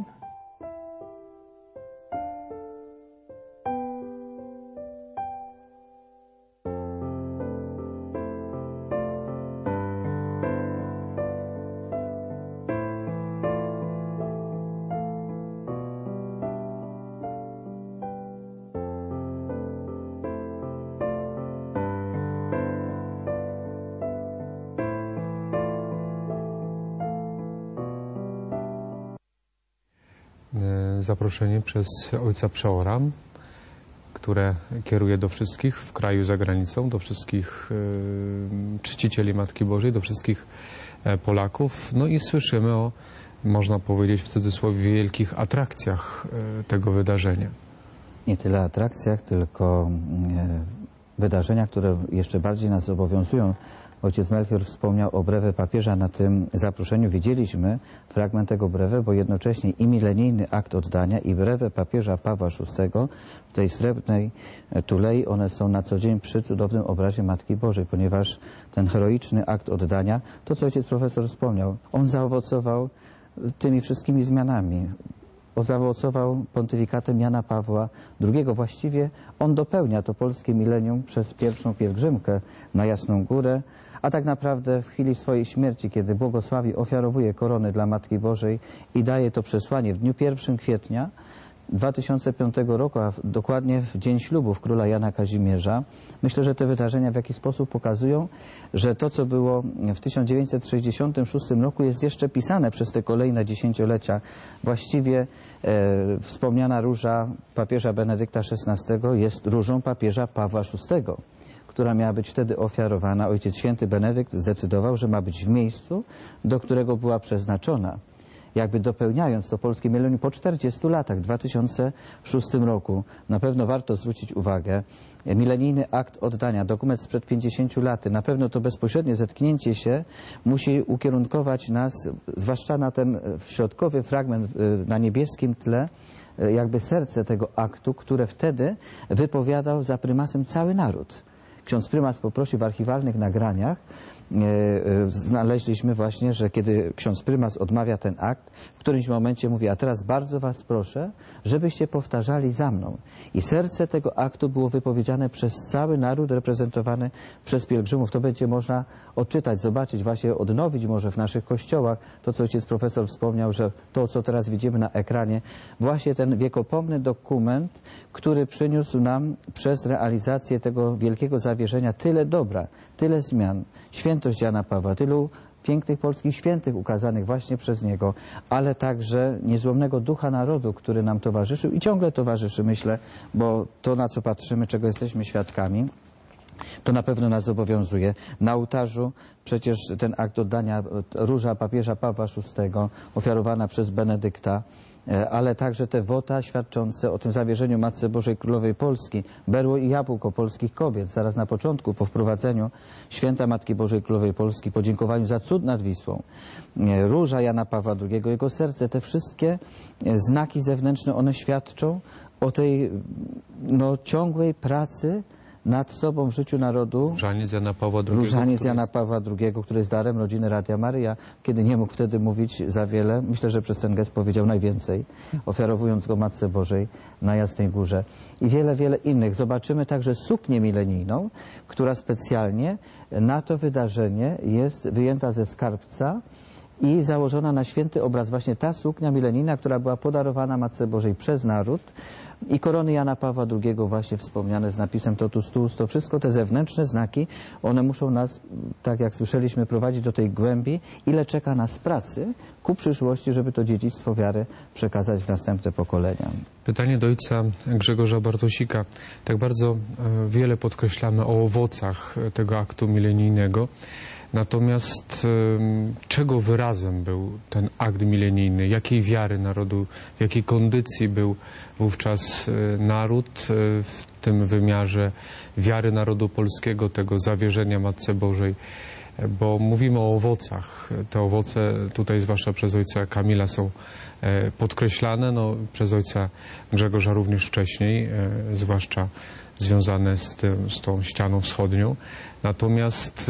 Zaproszenie przez ojca przeora, które kieruje do wszystkich w kraju, za granicą, do wszystkich y, czcicieli Matki Bożej, do wszystkich e, Polaków. No i słyszymy o, można powiedzieć w cudzysłowie, wielkich atrakcjach e, tego wydarzenia. Nie tyle atrakcjach, tylko e, wydarzenia, które jeszcze bardziej nas obowiązują. Ojciec Melchior wspomniał o brewę papieża. Na tym zaproszeniu widzieliśmy fragment tego brewy, bo jednocześnie i milenijny akt oddania, i brewę papieża Pawła szóstego w tej srebrnej tulei, one są na co dzień przy cudownym obrazie Matki Bożej, ponieważ ten heroiczny akt oddania, to co ojciec profesor wspomniał, on zaowocował tymi wszystkimi zmianami. Zaowocował pontyfikatem Jana Pawła drugiego. Właściwie on dopełnia to polskie milenium przez pierwszą pielgrzymkę na Jasną Górę, a tak naprawdę w chwili swojej śmierci, kiedy błogosławi, ofiarowuje korony dla Matki Bożej i daje to przesłanie w dniu pierwszego kwietnia dwa tysiące piątego roku, a dokładnie w dzień ślubów króla Jana Kazimierza. Myślę, że te wydarzenia w jakiś sposób pokazują, że to, co było w tysiąc dziewięćset sześćdziesiątym szóstym roku, jest jeszcze pisane przez te kolejne dziesięciolecia. Właściwie e, wspomniana róża papieża Benedykta szesnastego jest różą papieża Pawła szóstego, która miała być wtedy ofiarowana. Ojciec Święty Benedykt zdecydował, że ma być w miejscu, do którego była przeznaczona. Jakby dopełniając to polskie milenium po czterdziestu latach, w dwa tysiące szóstym roku. Na pewno warto zwrócić uwagę, milenijny akt oddania, dokument sprzed pięćdziesięciu lat, na pewno to bezpośrednie zetknięcie się musi ukierunkować nas, zwłaszcza na ten środkowy fragment na niebieskim tle, jakby serce tego aktu, które wtedy wypowiadał za prymasem cały naród. Ksiądz prymas poprosił w archiwalnych nagraniach znaleźliśmy właśnie, że kiedy ksiądz prymas odmawia ten akt, w którymś momencie mówi, a teraz bardzo was proszę, żebyście powtarzali za mną. I serce tego aktu było wypowiedziane przez cały naród reprezentowany przez pielgrzymów. To będzie można odczytać, zobaczyć, właśnie odnowić może w naszych kościołach. To, co ojciec profesor wspomniał, że to, co teraz widzimy na ekranie, właśnie ten wiekopomny dokument, który przyniósł nam przez realizację tego wielkiego zawierzenia tyle dobra, tyle zmian, świętość Jana Pawła, tylu pięknych polskich świętych ukazanych właśnie przez niego, ale także niezłomnego ducha narodu, który nam towarzyszył i ciągle towarzyszy, myślę, bo to, na co patrzymy, czego jesteśmy świadkami, to na pewno nas zobowiązuje. Na ołtarzu przecież ten akt oddania, róża papieża Pawła szóstego, ofiarowana przez Benedykta, ale także te wota świadczące o tym zawierzeniu Matce Bożej Królowej Polski, berło i jabłko polskich kobiet, zaraz na początku, po wprowadzeniu święta Matki Bożej Królowej Polski, podziękowaniu za cud nad Wisłą, róża Jana Pawła drugiego, jego serce, te wszystkie znaki zewnętrzne, one świadczą o tej no, ciągłej pracy nad sobą w życiu narodu. Różaniec Jana Pawła drugiego. Różaniec Jana Pawła drugiego, który jest darem rodziny Radia Maryja, kiedy nie mógł wtedy mówić za wiele. Myślę, że przez ten gest powiedział najwięcej, ofiarowując go Matce Bożej na Jasnej Górze. I wiele, wiele innych. Zobaczymy także suknię milenijną, która specjalnie na to wydarzenie jest wyjęta ze skarbca i założona na święty obraz. Właśnie ta suknia milenijna, która była podarowana Matce Bożej przez naród, i korony Jana Pawła drugiego właśnie wspomniane z napisem totus tuus, to wszystko te zewnętrzne znaki, one muszą nas, tak jak słyszeliśmy, prowadzić do tej głębi, ile czeka nas pracy ku przyszłości, żeby to dziedzictwo wiary przekazać w następne pokolenia. Pytanie do ojca Grzegorza Bartosika. Tak bardzo wiele podkreślamy o owocach tego aktu milenijnego. Natomiast czego wyrazem był ten akt milenijny? Jakiej wiary narodu, jakiej kondycji był wówczas naród w tym wymiarze wiary narodu polskiego, tego zawierzenia Matce Bożej? Bo mówimy o owocach. Te owoce tutaj zwłaszcza przez ojca Kamila są podkreślane, no, przez ojca Grzegorza również wcześniej, zwłaszcza związane z, tym, z tą ścianą wschodnią. Natomiast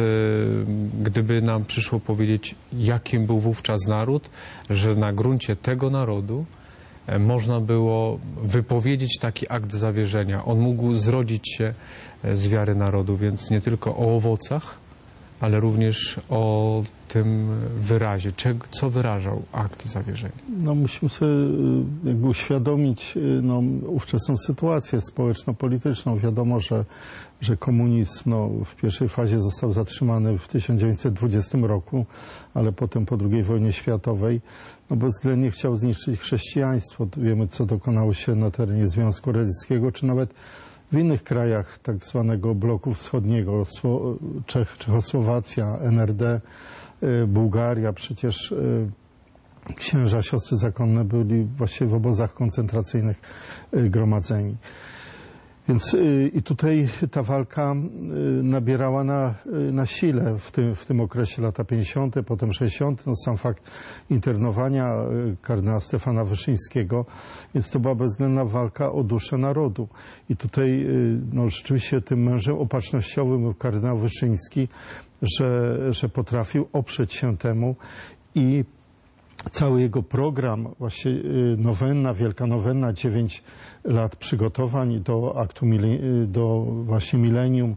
e, gdyby nam przyszło powiedzieć, jakim był wówczas naród, że na gruncie tego narodu e, można było wypowiedzieć taki akt zawierzenia. On mógł zrodzić się z wiary narodu, więc nie tylko o owocach, ale również o tym wyrazie. Czego, co wyrażał akt zawierzenia? No, musimy sobie jakby uświadomić no, ówczesną sytuację społeczno-polityczną. Wiadomo, że, że komunizm no, w pierwszej fazie został zatrzymany w tysiąc dziewięćset dwudziestym roku, ale potem po drugiej wojnie światowej no, bezwzględnie chciał zniszczyć chrześcijaństwo. Wiemy, co dokonało się na terenie Związku Radzieckiego, czy nawet w innych krajach tak zwanego bloku wschodniego, Czech, Czechosłowacja, N R D, Bułgaria, przecież księża, siostry zakonne byli właściwie w obozach koncentracyjnych gromadzeni. Więc i tutaj ta walka nabierała na, na sile w tym, w tym okresie lata pięćdziesiąte, potem sześćdziesiąte. No, sam fakt internowania kardynała Stefana Wyszyńskiego, więc to była bezwzględna walka o duszę narodu. I tutaj no, rzeczywiście tym mężem opatrznościowym był kardynał Wyszyński, że, że potrafił oprzeć się temu i cały jego program, właśnie nowenna, wielka nowenna, dziewięć lat przygotowań do aktu, do właśnie milenium,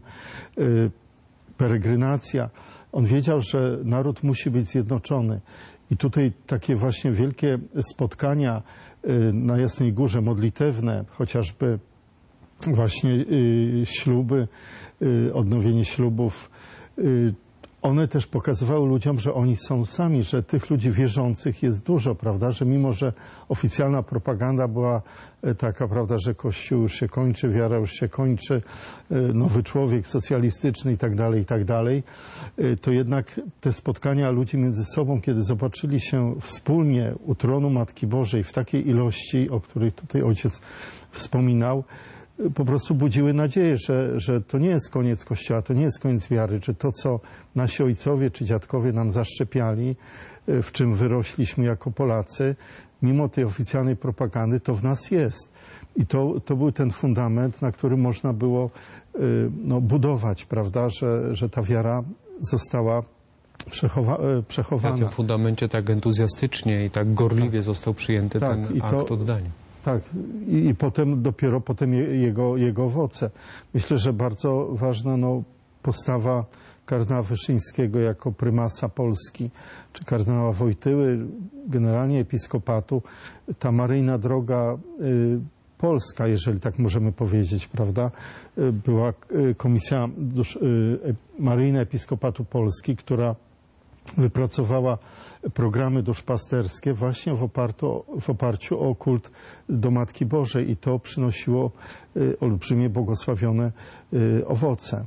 peregrynacja. On wiedział, że naród musi być zjednoczony. I tutaj takie właśnie wielkie spotkania na Jasnej Górze, modlitewne, chociażby właśnie śluby, odnowienie ślubów, one też pokazywały ludziom, że oni są sami, że tych ludzi wierzących jest dużo, prawda, że mimo, że oficjalna propaganda była taka, prawda, że Kościół już się kończy, wiara już się kończy, nowy człowiek socjalistyczny i tak dalej, i tak dalej, to jednak te spotkania ludzi między sobą, kiedy zobaczyli się wspólnie u tronu Matki Bożej w takiej ilości, o której tutaj ojciec wspominał, po prostu budziły nadzieję, że, że to nie jest koniec Kościoła, to nie jest koniec wiary, że to, co nasi ojcowie czy dziadkowie nam zaszczepiali, w czym wyrośliśmy jako Polacy, mimo tej oficjalnej propagandy, to w nas jest. I to, to był ten fundament, na którym można było no, budować, prawda, że, że ta wiara została przechowa, e, Na przechowana. tym fundamencie tak entuzjastycznie i tak gorliwie Tak. został przyjęty Tak, ten i to- akt oddania. Tak, i, i potem dopiero potem je- jego, jego owoce. Myślę, że bardzo ważna no, postawa kardynała Wyszyńskiego jako prymasa Polski, czy kardynała Wojtyły, generalnie episkopatu, ta maryjna droga y, polska, jeżeli tak możemy powiedzieć, prawda, y, była y, komisja dusz, y, e- Maryjna Episkopatu Polski, która wypracowała programy duszpasterskie właśnie w oparciu, w oparciu o kult do Matki Bożej i to przynosiło y, olbrzymie błogosławione y, owoce.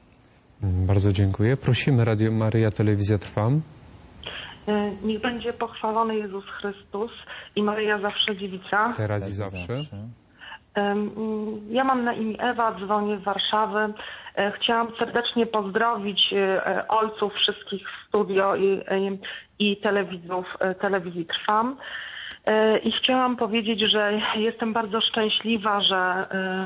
Bardzo dziękuję. Prosimy Radio Maryja, Telewizja Trwam. Niech będzie pochwalony Jezus Chrystus i Maryja zawsze dziewica. Teraz i zawsze. Em, Ja mam na imię Ewa, dzwonię z Warszawy. E, Chciałam serdecznie pozdrowić e, ojców wszystkich w studio i, e, i telewidzów, e, telewizji Trwam. E, I chciałam powiedzieć, że jestem bardzo szczęśliwa, że e,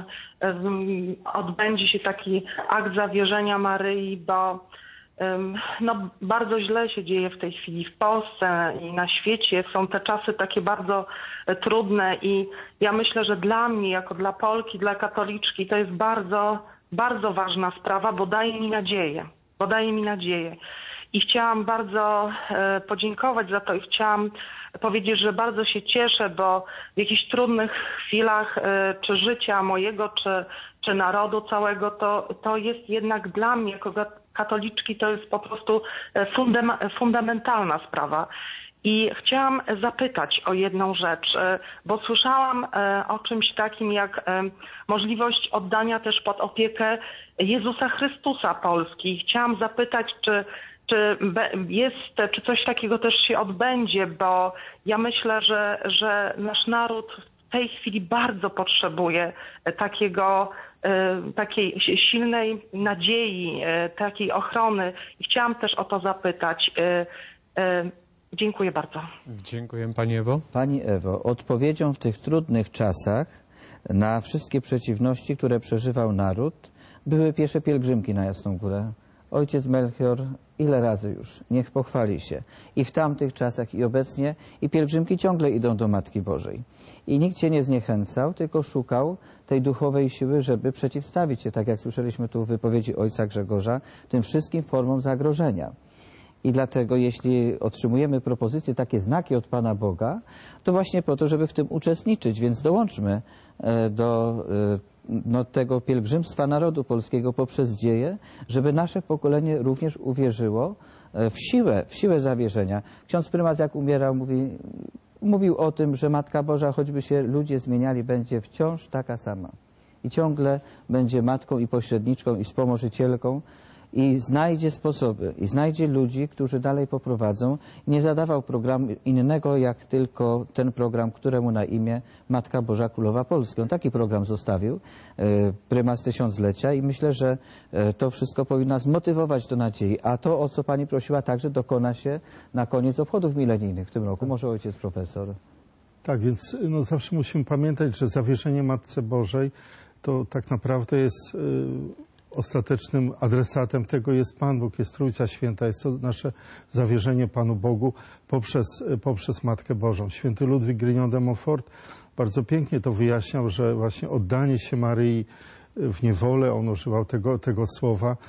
em, odbędzie się taki akt zawierzenia Maryi, bo em, no, bardzo źle się dzieje w tej chwili w Polsce i na świecie. Są te czasy takie bardzo e, trudne i ja myślę, że dla mnie, jako dla Polki, dla katoliczki, to jest bardzo, bardzo ważna sprawa, bo daje mi nadzieję, bo daje mi nadzieję. I chciałam bardzo e, podziękować za to i chciałam powiedzieć, że bardzo się cieszę, bo w jakichś trudnych chwilach e, czy życia mojego, czy, czy narodu całego, to, to jest jednak dla mnie jako ga- katoliczki, to jest po prostu e, fundam- fundamentalna sprawa. I chciałam zapytać o jedną rzecz, e, bo słyszałam e, o czymś takim jak e, możliwość oddania też pod opiekę Jezusa Chrystusa Polski. Chciałam zapytać, czy Czy be- jest, czy coś takiego też się odbędzie, bo ja myślę, że, że nasz naród w tej chwili bardzo potrzebuje takiego, e, takiej silnej nadziei, e, takiej ochrony. I chciałam też o to zapytać. E, e, Dziękuję bardzo. Dziękuję Pani Ewo. Pani Ewo, odpowiedzią w tych trudnych czasach na wszystkie przeciwności, które przeżywał naród, były pierwsze pielgrzymki na Jasną Górę. Ojciec Melchior ile razy już, niech pochwali się. I w tamtych czasach, i obecnie, i pielgrzymki ciągle idą do Matki Bożej. I nikt cię nie zniechęcał, tylko szukał tej duchowej siły, żeby przeciwstawić się, tak jak słyszeliśmy tu w wypowiedzi ojca Grzegorza, tym wszystkim formom zagrożenia. I dlatego, jeśli otrzymujemy propozycje, takie znaki od Pana Boga, to właśnie po to, żeby w tym uczestniczyć, więc dołączmy e, do e, no, tego pielgrzymstwa narodu polskiego poprzez dzieje, żeby nasze pokolenie również uwierzyło e, w siłę, w siłę zawierzenia. Ksiądz prymas, jak umierał, mówi, mówił o tym, że Matka Boża, choćby się ludzie zmieniali, będzie wciąż taka sama. I ciągle będzie matką i pośredniczką i wspomożycielką, i znajdzie sposoby, i znajdzie ludzi, którzy dalej poprowadzą. Nie zadawał programu innego, jak tylko ten program, któremu na imię Matka Boża Królowa Polski. On taki program zostawił, prymas tysiąclecia, i myślę, że to wszystko powinno nas motywować do nadziei. A to, o co Pani prosiła, także dokona się na koniec obchodów milenijnych w tym roku. Może ojciec profesor. Tak, więc no, zawsze musimy pamiętać, że zawierzenie Matce Bożej to tak naprawdę jest... Yy, ostatecznym adresatem tego jest Pan Bóg, jest Trójca Święta, jest to nasze zawierzenie Panu Bogu poprzez, poprzez Matkę Bożą. Święty Ludwik Grignon de Montfort bardzo pięknie to wyjaśniał, że właśnie oddanie się Maryi w niewolę, on używał tego, tego słowa,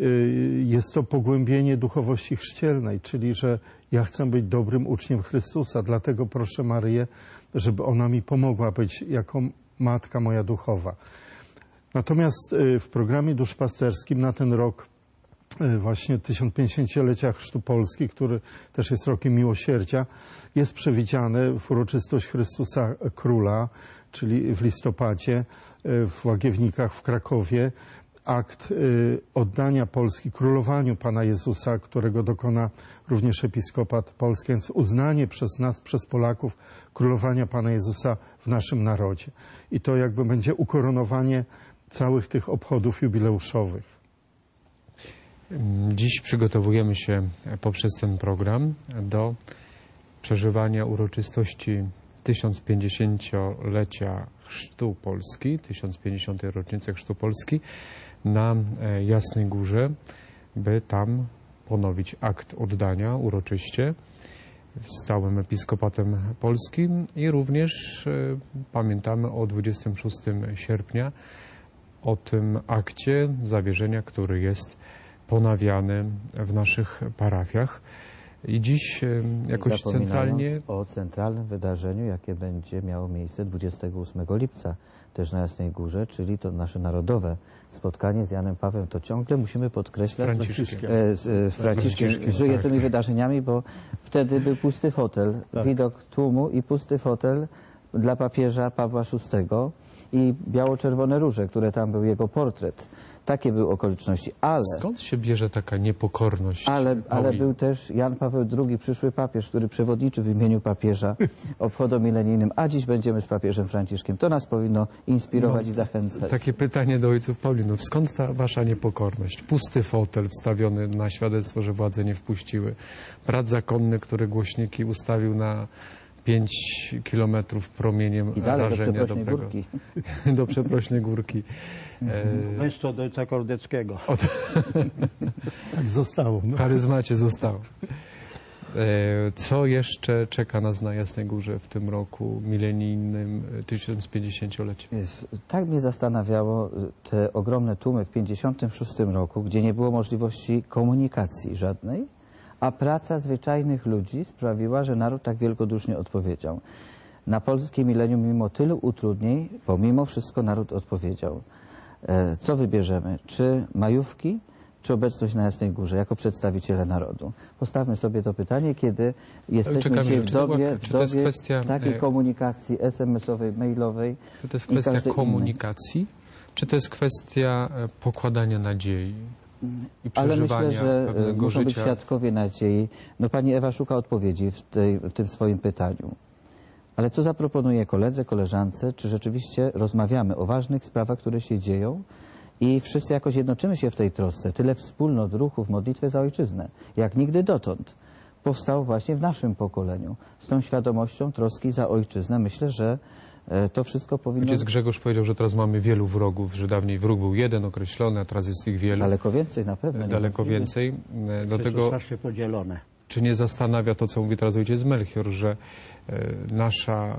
jest to pogłębienie duchowości chrzcielnej, czyli że ja chcę być dobrym uczniem Chrystusa, dlatego proszę Maryję, żeby ona mi pomogła być jako matka moja duchowa. Natomiast w programie duszpasterskim na ten rok właśnie tysiącpięćdziesięciolecia Chrztu Polski, który też jest rokiem miłosierdzia, jest przewidziane w uroczystość Chrystusa Króla, czyli w listopadzie w Łagiewnikach w Krakowie, akt oddania Polski królowaniu Pana Jezusa, którego dokona również episkopat polski, więc uznanie przez nas, przez Polaków, królowania Pana Jezusa w naszym narodzie. I to jakby będzie ukoronowanie całych tych obchodów jubileuszowych. Dziś przygotowujemy się poprzez ten program do przeżywania uroczystości tysiącpięćdziesięciolecia Chrztu Polski, tysiącpięćdziesiątej rocznicy Chrztu Polski na Jasnej Górze, by tam ponowić akt oddania uroczyście z całym Episkopatem Polskim i również e, pamiętamy o dwudziestego szóstego sierpnia, o tym akcie zawierzenia, który jest ponawiany w naszych parafiach. I dziś e, jakoś centralnie... o centralnym wydarzeniu, jakie będzie miało miejsce dwudziestego ósmego lipca, też na Jasnej Górze, czyli to nasze narodowe spotkanie z Janem Pawłem. To ciągle musimy podkreślać. Franciszkiem. E, z, e, Franciszkiem Franciszkiem, żyje tak. tymi wydarzeniami, bo wtedy był pusty fotel, Tak. widok tłumu i pusty fotel dla papieża Pawła szóstego i biało-czerwone róże, które tam był jego portret. Takie były okoliczności, ale... Skąd się bierze taka niepokorność? Ale, ale Pauli? był też Jan Paweł drugi, przyszły papież, który przewodniczy w imieniu papieża obchodom milenijnym, a dziś będziemy z papieżem Franciszkiem. To nas powinno inspirować No, i zachęcać. Takie pytanie do ojców Paulinów. Skąd ta wasza niepokorność? Pusty fotel wstawiony na świadectwo, że władze nie wpuściły. Brat zakonny, który głośniki ustawił na pięć kilometrów promieniem I dalej do rażenia przeprośnej dobrego. górki. do przeprośnej górki. E, Męstwo do ojca Kordeckiego. od Tak zostało. No. charyzmacie zostało. E, co jeszcze czeka nas na Jasnej Górze w tym roku milenijnym, tysiącpięćdziesięcioleciu? Tak mnie zastanawiało te ogromne tłumy w pięćdziesiątym szóstym roku, gdzie nie było możliwości komunikacji żadnej, a praca zwyczajnych ludzi sprawiła, że naród tak wielkodusznie odpowiedział. Na polskie milenium mimo tylu utrudnień, pomimo wszystko naród odpowiedział. E, co wybierzemy? Czy majówki, czy obecność na Jasnej Górze jako przedstawiciele narodu? Postawmy sobie to pytanie, kiedy jesteśmy Czekamy, dzisiaj w czy to była- dobie, w czy to jest dobie kwestia, takiej e, komunikacji es em esowej, mailowej. Czy to jest i kwestia każdej komunikacji, czy to jest kwestia e, pokładania nadziei i Ale przeżywania myślę, że e, pewnego muszą być życia? świadkowie nadziei. No pani Ewa szuka odpowiedzi w, tej, w tym swoim pytaniu. Ale co zaproponuję koledze, koleżance? Czy rzeczywiście rozmawiamy o ważnych sprawach, które się dzieją i wszyscy jakoś jednoczymy się w tej trosce? Tyle wspólnot, ruchów, modlitwy za ojczyznę, jak nigdy dotąd, powstało właśnie w naszym pokoleniu. Z tą świadomością troski za ojczyznę myślę, że e, to wszystko powinno... Ojciec Grzegorz powiedział, że teraz mamy wielu wrogów, że dawniej wróg był jeden określony, a teraz jest ich wielu. Daleko więcej na pewno. Daleko niewątpliwie. więcej. E, Do To tego, strasznie podzielone. czy nie zastanawia to, co mówi teraz ojciec Melchior, że e, nasza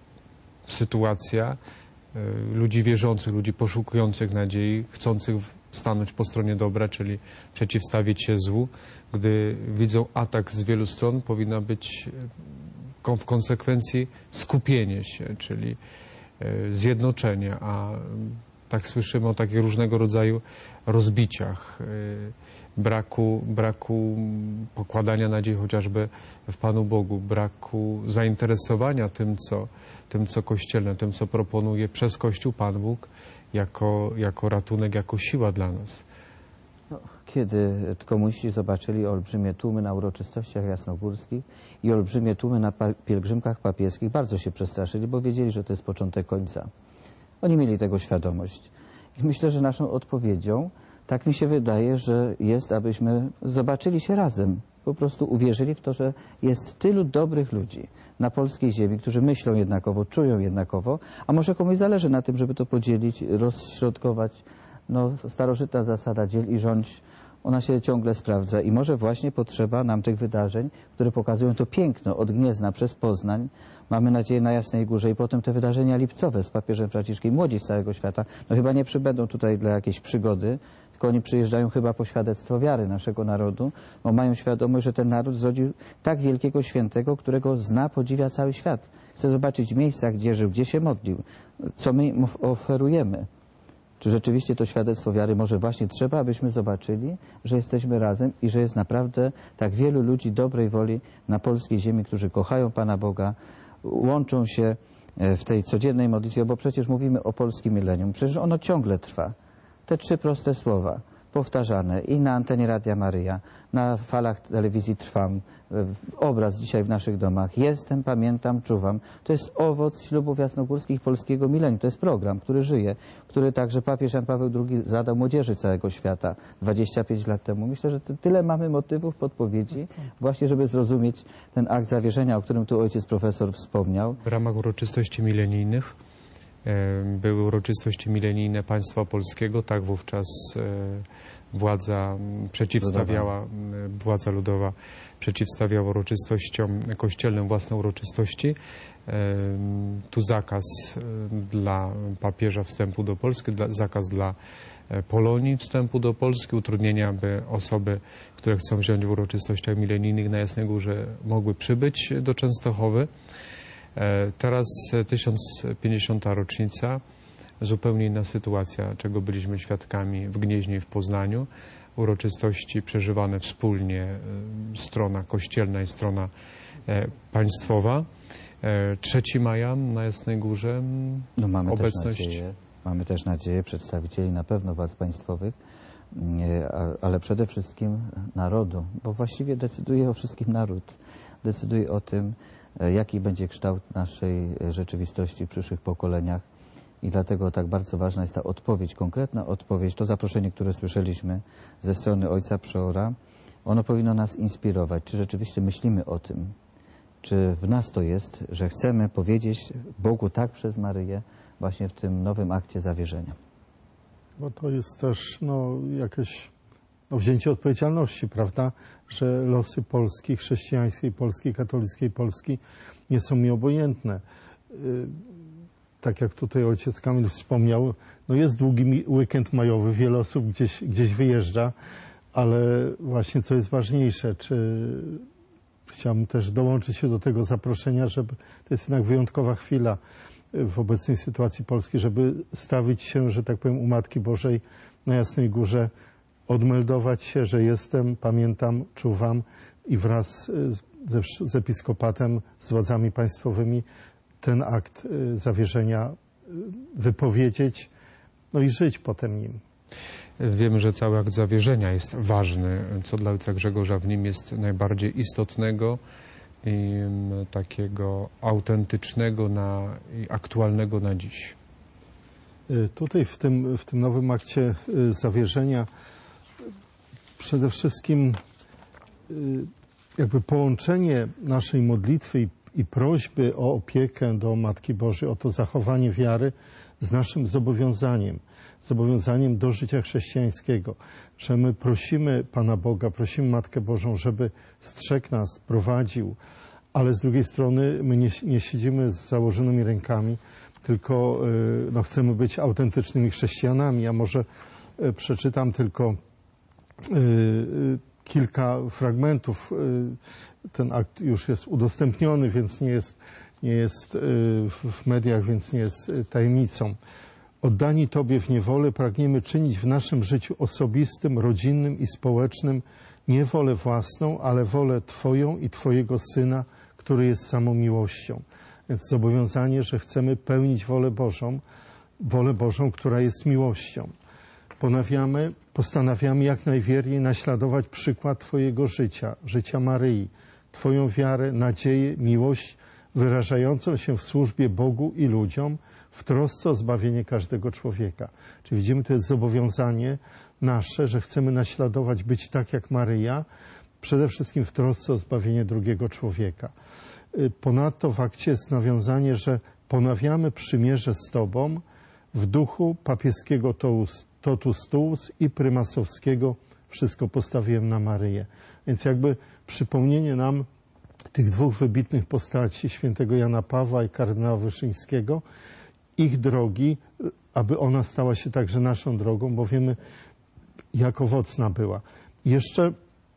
sytuacja e, ludzi wierzących, ludzi poszukujących nadziei, chcących w- stanąć po stronie dobra, czyli przeciwstawić się złu, gdy widzą atak z wielu stron, powinna być e, kon- w konsekwencji skupienie się, czyli e, zjednoczenie, a mm, tak słyszymy o takich różnego rodzaju rozbiciach, e, braku, braku pokładania nadziei chociażby w Panu Bogu, braku zainteresowania tym, co, tym, co kościelne, tym, co proponuje przez Kościół Pan Bóg jako, jako ratunek, jako siła dla nas. Kiedy komuniści zobaczyli olbrzymie tłumy na uroczystościach jasnogórskich i olbrzymie tłumy na pa- pielgrzymkach papieskich, bardzo się przestraszyli, bo wiedzieli, że to jest początek końca. Oni mieli tego świadomość. I myślę, że naszą odpowiedzią, tak mi się wydaje, że jest, abyśmy zobaczyli się razem. Po prostu uwierzyli w to, że jest tylu dobrych ludzi na polskiej ziemi, którzy myślą jednakowo, czują jednakowo, a może komuś zależy na tym, żeby to podzielić, rozśrodkować. No, starożytna zasada dziel i rządź, ona się ciągle sprawdza i może właśnie potrzeba nam tych wydarzeń, które pokazują to piękno od Gniezna przez Poznań. Mamy nadzieję na Jasnej Górze i potem te wydarzenia lipcowe z papieżem Franciszkiem, młodzi z całego świata. No chyba nie przybędą tutaj dla jakiejś przygody, tylko oni przyjeżdżają chyba po świadectwo wiary naszego narodu, bo mają świadomość, że ten naród zrodził tak wielkiego świętego, którego zna, podziwia cały świat. Chce zobaczyć miejsca, gdzie żył, gdzie się modlił, co my im oferujemy. Czy rzeczywiście to świadectwo wiary może właśnie trzeba, abyśmy zobaczyli, że jesteśmy razem i że jest naprawdę tak wielu ludzi dobrej woli na polskiej ziemi, którzy kochają Pana Boga, łączą się w tej codziennej modlitwie, bo przecież mówimy o polskim milenium. Przecież ono ciągle trwa. Te trzy proste słowa, powtarzane i na antenie Radia Maryja, na falach telewizji Trwam, obraz dzisiaj w naszych domach. Jestem, pamiętam, czuwam. To jest owoc ślubów jasnogórskich polskiego milenium. To jest program, który żyje, który także papież Jan Paweł drugi zadał młodzieży całego świata dwadzieścia pięć lat temu. Myślę, że tyle mamy motywów, podpowiedzi, właśnie żeby zrozumieć ten akt zawierzenia, o którym tu ojciec profesor wspomniał. W ramach uroczystości milenijnych e, były uroczystości milenijne państwa polskiego, tak wówczas e, władza przeciwstawiała, władza ludowa przeciwstawiała uroczystościom kościelnym własne uroczystości. Tu zakaz dla papieża wstępu do Polski, zakaz dla Polonii wstępu do Polski, utrudnienia, by osoby, które chcą wziąć w uroczystościach milenijnych na Jasnej Górze, mogły przybyć do Częstochowy. Teraz tysiąc pięćdziesiąta rocznica, zupełnie inna sytuacja, czego byliśmy świadkami w Gnieźnie i w Poznaniu. Uroczystości przeżywane wspólnie, strona kościelna i strona państwowa. trzeciego maja na Jasnej Górze no, mamy obecność. Też nadzieję, mamy też nadzieję przedstawicieli na pewno władz państwowych, ale przede wszystkim narodu, bo właściwie decyduje o wszystkim naród. Decyduje o tym, jaki będzie kształt naszej rzeczywistości w przyszłych pokoleniach. I dlatego tak bardzo ważna jest ta odpowiedź, konkretna odpowiedź. To zaproszenie, które słyszeliśmy ze strony ojca przeora, ono powinno nas inspirować. Czy rzeczywiście myślimy o tym? Czy w nas to jest, że chcemy powiedzieć Bogu tak przez Maryję właśnie w tym nowym akcie zawierzenia? Bo to jest też no, jakieś no, wzięcie odpowiedzialności, prawda, że losy Polski, chrześcijańskiej Polski, katolickiej Polski nie są mi obojętne. Tak jak tutaj ojciec Kamil wspomniał, no jest długi weekend majowy, wiele osób gdzieś, gdzieś wyjeżdża, ale właśnie co jest ważniejsze, czy chciałbym też dołączyć się do tego zaproszenia, żeby to jest jednak wyjątkowa chwila w obecnej sytuacji Polski, żeby stawić się, że tak powiem, u Matki Bożej na Jasnej Górze, odmeldować się, że jestem, pamiętam, czuwam i wraz ze, z episkopatem, z władzami państwowymi ten akt zawierzenia wypowiedzieć, no i żyć potem nim. Wiemy, że cały akt zawierzenia jest ważny. Co dla ojca Grzegorza w nim jest najbardziej istotnego i takiego autentycznego na, i aktualnego na dziś? Tutaj w tym, w tym nowym akcie zawierzenia przede wszystkim jakby połączenie naszej modlitwy i, i prośby o opiekę do Matki Bożej, o to zachowanie wiary z naszym zobowiązaniem, zobowiązaniem do życia chrześcijańskiego, że my prosimy Pana Boga, prosimy Matkę Bożą, żeby strzegł nas, prowadził, ale z drugiej strony my nie, nie siedzimy z założonymi rękami, tylko no, chcemy być autentycznymi chrześcijanami. Ja może przeczytam tylko y, kilka fragmentów. Ten akt już jest udostępniony, więc nie jest, nie jest w mediach, więc nie jest tajemnicą. Oddani Tobie w niewolę pragniemy czynić w naszym życiu osobistym, rodzinnym i społecznym nie wolę własną, ale wolę Twoją i Twojego Syna, który jest samą miłością. Więc zobowiązanie, że chcemy pełnić wolę Bożą, wolę Bożą, która jest miłością. Ponawiamy, postanawiamy jak najwierniej naśladować przykład Twojego życia, życia Maryi, Twoją wiarę, nadzieję, miłość wyrażającą się w służbie Bogu i ludziom, w trosce o zbawienie każdego człowieka. Czyli widzimy, to jest zobowiązanie nasze, że chcemy naśladować, być tak jak Maryja, przede wszystkim w trosce o zbawienie drugiego człowieka. Ponadto w akcie jest nawiązanie, że ponawiamy przymierze z Tobą w duchu papieskiego totus tuus i prymasowskiego wszystko postawiłem na Maryję. Więc jakby przypomnienie nam tych dwóch wybitnych postaci, świętego Jana Pawła i kardynała Wyszyńskiego, ich drogi, aby ona stała się także naszą drogą, bo wiemy, jak owocna była. Jeszcze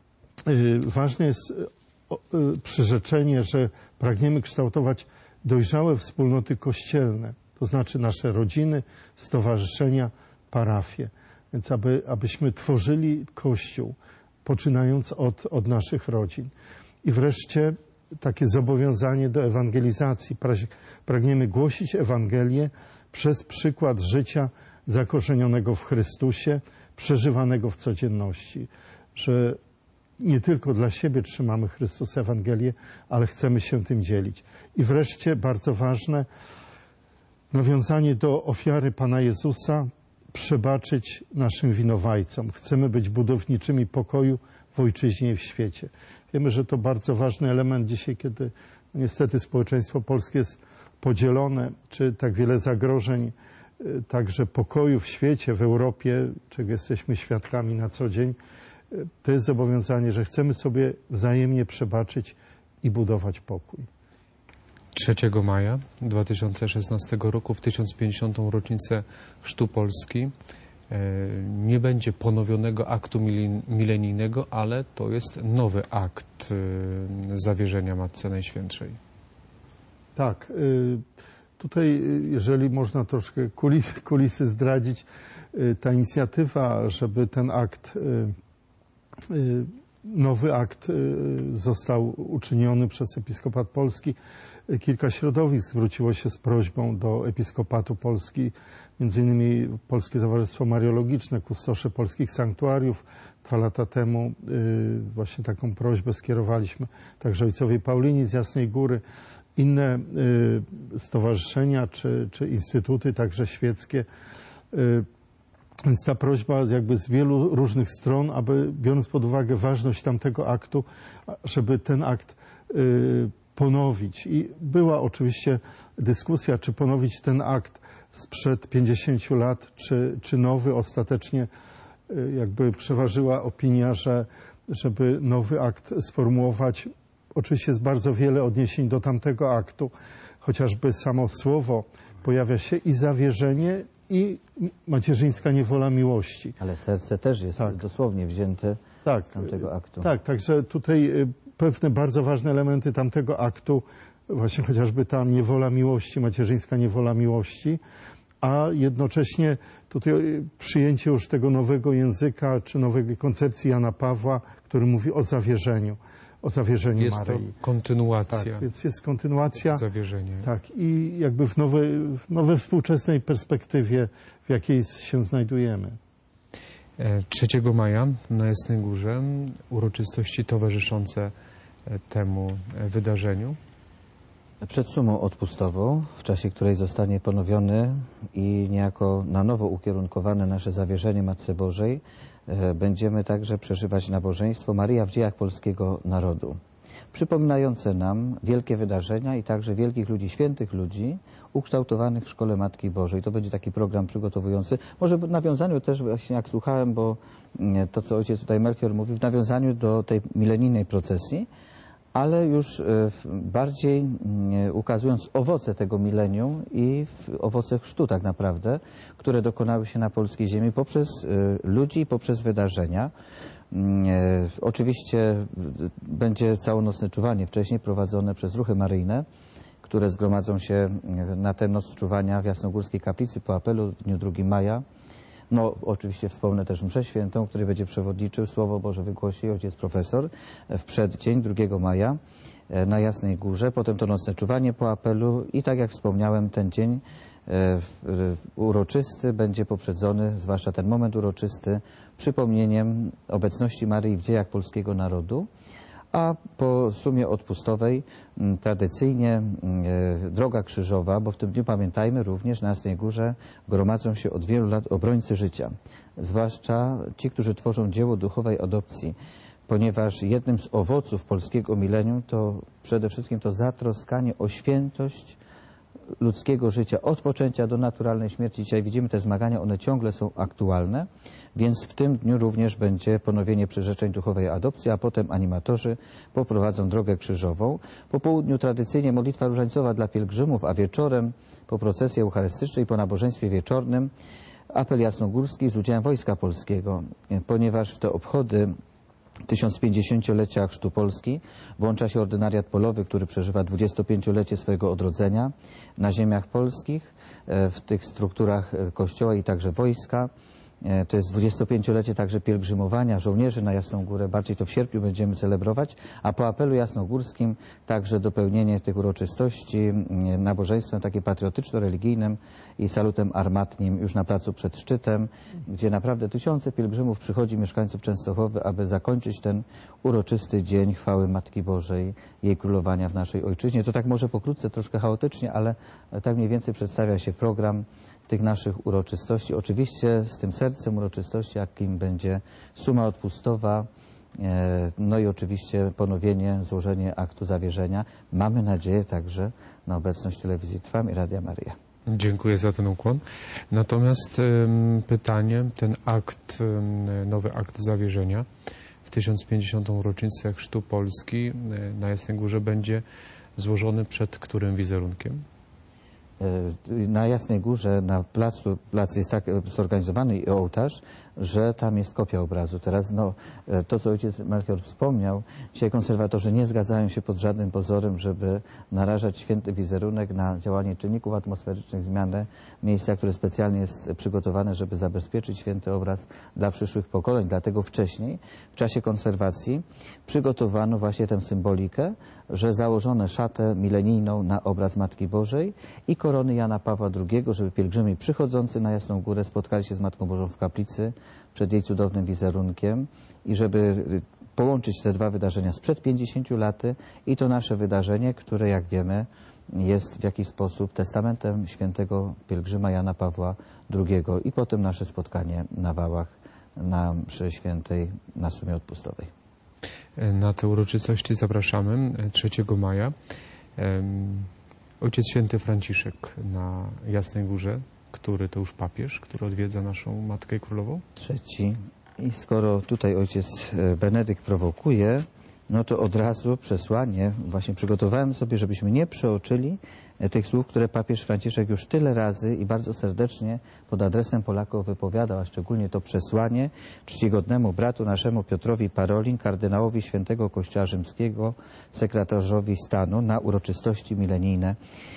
y, ważne jest y, y, przyrzeczenie, że pragniemy kształtować dojrzałe wspólnoty kościelne, to znaczy nasze rodziny, stowarzyszenia, parafie. Więc aby, abyśmy tworzyli Kościół, poczynając od, od naszych rodzin. I wreszcie takie zobowiązanie do ewangelizacji. Pragniemy głosić Ewangelię przez przykład życia zakorzenionego w Chrystusie, przeżywanego w codzienności. Że nie tylko dla siebie trzymamy Chrystusa Ewangelię, ale chcemy się tym dzielić. I wreszcie, bardzo ważne, nawiązanie do ofiary Pana Jezusa, przebaczyć naszym winowajcom. Chcemy być budowniczymi pokoju w ojczyźnie i w świecie. Wiemy, że to bardzo ważny element dzisiaj, kiedy niestety społeczeństwo polskie jest podzielone, czy tak wiele zagrożeń także pokoju w świecie, w Europie, czego jesteśmy świadkami na co dzień, to jest zobowiązanie, że chcemy sobie wzajemnie przebaczyć i budować pokój. trzeciego maja dwa tysiące szesnastego roku, w tysiąc pięćdziesiątą rocznicę Chrztu Polski, nie będzie ponowionego aktu milenijnego, ale to jest nowy akt zawierzenia Matce Najświętszej. Tak. Tutaj, jeżeli można troszkę kulisy, kulisy zdradzić, ta inicjatywa, żeby ten akt, nowy akt został uczyniony przez Episkopat Polski, kilka środowisk zwróciło się z prośbą do Episkopatu Polski, między innymi Polskie Towarzystwo Mariologiczne, kustosze polskich sanktuariów. Dwa lata temu właśnie taką prośbę skierowaliśmy także ojcowej Paulini z Jasnej Góry. Inne stowarzyszenia czy, czy instytuty, także świeckie. Więc ta prośba jakby z wielu różnych stron, aby biorąc pod uwagę ważność tamtego aktu, żeby ten akt ponowić. I była oczywiście dyskusja, czy ponowić ten akt sprzed pięćdziesięciu lat, czy, czy nowy. Ostatecznie jakby przeważyła opinia, że żeby nowy akt sformułować. Oczywiście jest bardzo wiele odniesień do tamtego aktu, chociażby samo słowo pojawia się i zawierzenie, i macierzyńska niewola miłości. Ale serce też jest tak. dosłownie wzięte tak, z tamtego aktu. Tak, także tutaj pewne bardzo ważne elementy tamtego aktu, właśnie chociażby ta niewola miłości, macierzyńska niewola miłości, a jednocześnie tutaj przyjęcie już tego nowego języka, czy nowej koncepcji Jana Pawła, który mówi o zawierzeniu. O zawierzeniu jest Maryi. to kontynuacja. Tak, więc jest kontynuacja. Zawierzenie. Tak, i jakby w nowej, w nowej współczesnej perspektywie, w jakiej się znajdujemy. trzeciego maja na Jasnej Górze uroczystości towarzyszące temu wydarzeniu. Przed sumą odpustową, w czasie której zostanie ponowiony i niejako na nowo ukierunkowane nasze zawierzenie Matce Bożej, będziemy także przeżywać nabożeństwo Maryja w dziejach polskiego narodu, przypominające nam wielkie wydarzenia i także wielkich ludzi, świętych ludzi ukształtowanych w Szkole Matki Bożej. To będzie taki program przygotowujący, może w nawiązaniu też, właśnie jak słuchałem, bo to, co ojciec tutaj Melchior mówi, w nawiązaniu do tej milenijnej procesji, ale już bardziej ukazując owoce tego milenium i owoce chrztu tak naprawdę, które dokonały się na polskiej ziemi poprzez ludzi, poprzez wydarzenia. Oczywiście będzie całonocne czuwanie wcześniej prowadzone przez ruchy maryjne, które zgromadzą się na tę noc czuwania w Jasnogórskiej Kaplicy po apelu w dniu drugiego maja. No, oczywiście wspomnę też mszę świętą, której będzie przewodniczył, Słowo Boże wygłosi ojciec profesor w przeddzień drugiego maja na Jasnej Górze. Potem to nocne czuwanie po apelu i tak jak wspomniałem, ten dzień uroczysty będzie poprzedzony, zwłaszcza ten moment uroczysty, przypomnieniem obecności Maryi w dziejach polskiego narodu. A po sumie odpustowej tradycyjnie droga krzyżowa, bo w tym dniu pamiętajmy również na Jasnej Górze gromadzą się od wielu lat obrońcy życia, zwłaszcza ci, którzy tworzą dzieło duchowej adopcji, ponieważ jednym z owoców polskiego milenium to przede wszystkim to zatroskanie o świętość ludzkiego życia od poczęcia do naturalnej śmierci. Dzisiaj widzimy te zmagania, one ciągle są aktualne, więc w tym dniu również będzie ponowienie przyrzeczeń duchowej adopcji, a potem animatorzy poprowadzą drogę krzyżową. Po południu tradycyjnie modlitwa różańcowa dla pielgrzymów, a wieczorem po procesji eucharystycznej, po nabożeństwie wieczornym apel jasnogórski z udziałem Wojska Polskiego, ponieważ w te obchody tysiącpięćdziesięciolecia Chrztu Polski włącza się ordynariat polowy, który przeżywa dwudziestopięciolecie swojego odrodzenia na ziemiach polskich, w tych strukturach Kościoła i także wojska. To jest dwudziestopięciolecie także pielgrzymowania żołnierzy na Jasną Górę, bardziej to w sierpniu będziemy celebrować, a po apelu jasnogórskim także dopełnienie tych uroczystości nabożeństwem takim patriotyczno-religijnym i salutem armatnim już na placu przed szczytem, gdzie naprawdę tysiące pielgrzymów przychodzi, mieszkańców Częstochowy, aby zakończyć ten uroczysty dzień chwały Matki Bożej, jej królowania w naszej ojczyźnie. To tak może pokrótce, troszkę chaotycznie, ale tak mniej więcej przedstawia się program tych naszych uroczystości. Oczywiście z tym sercem uroczystości, jakim będzie suma odpustowa, no i oczywiście ponowienie, złożenie aktu zawierzenia. Mamy nadzieję także na obecność telewizji Trwam i Radia Maryja. Dziękuję za ten ukłon. Natomiast ym, pytanie, ten akt, ym, nowy akt zawierzenia w tysiąc pięćdziesiątą rocznicę Chrztu Polski y, na Jasnej Górze będzie złożony przed którym wizerunkiem? Na Jasnej Górze, na placu, plac jest tak zorganizowany i ołtarz, że tam jest kopia obrazu. Teraz no, to, co ojciec Melchior wspomniał, dzisiaj konserwatorzy nie zgadzają się pod żadnym pozorem, żeby narażać święty wizerunek na działanie czynników atmosferycznych, zmianę miejsca, które specjalnie jest przygotowane, żeby zabezpieczyć święty obraz dla przyszłych pokoleń. Dlatego wcześniej, w czasie konserwacji, przygotowano właśnie tę symbolikę, że założono szatę milenijną na obraz Matki Bożej i korony Jana Pawła drugiego, żeby pielgrzymi przychodzący na Jasną Górę spotkali się z Matką Bożą w kaplicy przed jej cudownym wizerunkiem i żeby połączyć te dwa wydarzenia sprzed pięćdziesięciu laty i to nasze wydarzenie, które jak wiemy jest w jakiś sposób testamentem świętego pielgrzyma Jana Pawła drugiego i potem nasze spotkanie na Wałach na mszy świętej na Sumie Odpustowej. Na te uroczystości zapraszamy trzeciego maja. Ojciec Święty Franciszek na Jasnej Górze, który to już papież, który odwiedza naszą Matkę Królową? Trzeci. I skoro tutaj ojciec Benedykt prowokuje, no to od razu przesłanie właśnie przygotowałem sobie, żebyśmy nie przeoczyli tych słów, które papież Franciszek już tyle razy i bardzo serdecznie pod adresem Polaków wypowiadał, a szczególnie to przesłanie czcigodnemu bratu naszemu Piotrowi Parolin, kardynałowi Świętego Kościoła Rzymskiego, sekretarzowi stanu na uroczystości milenijne.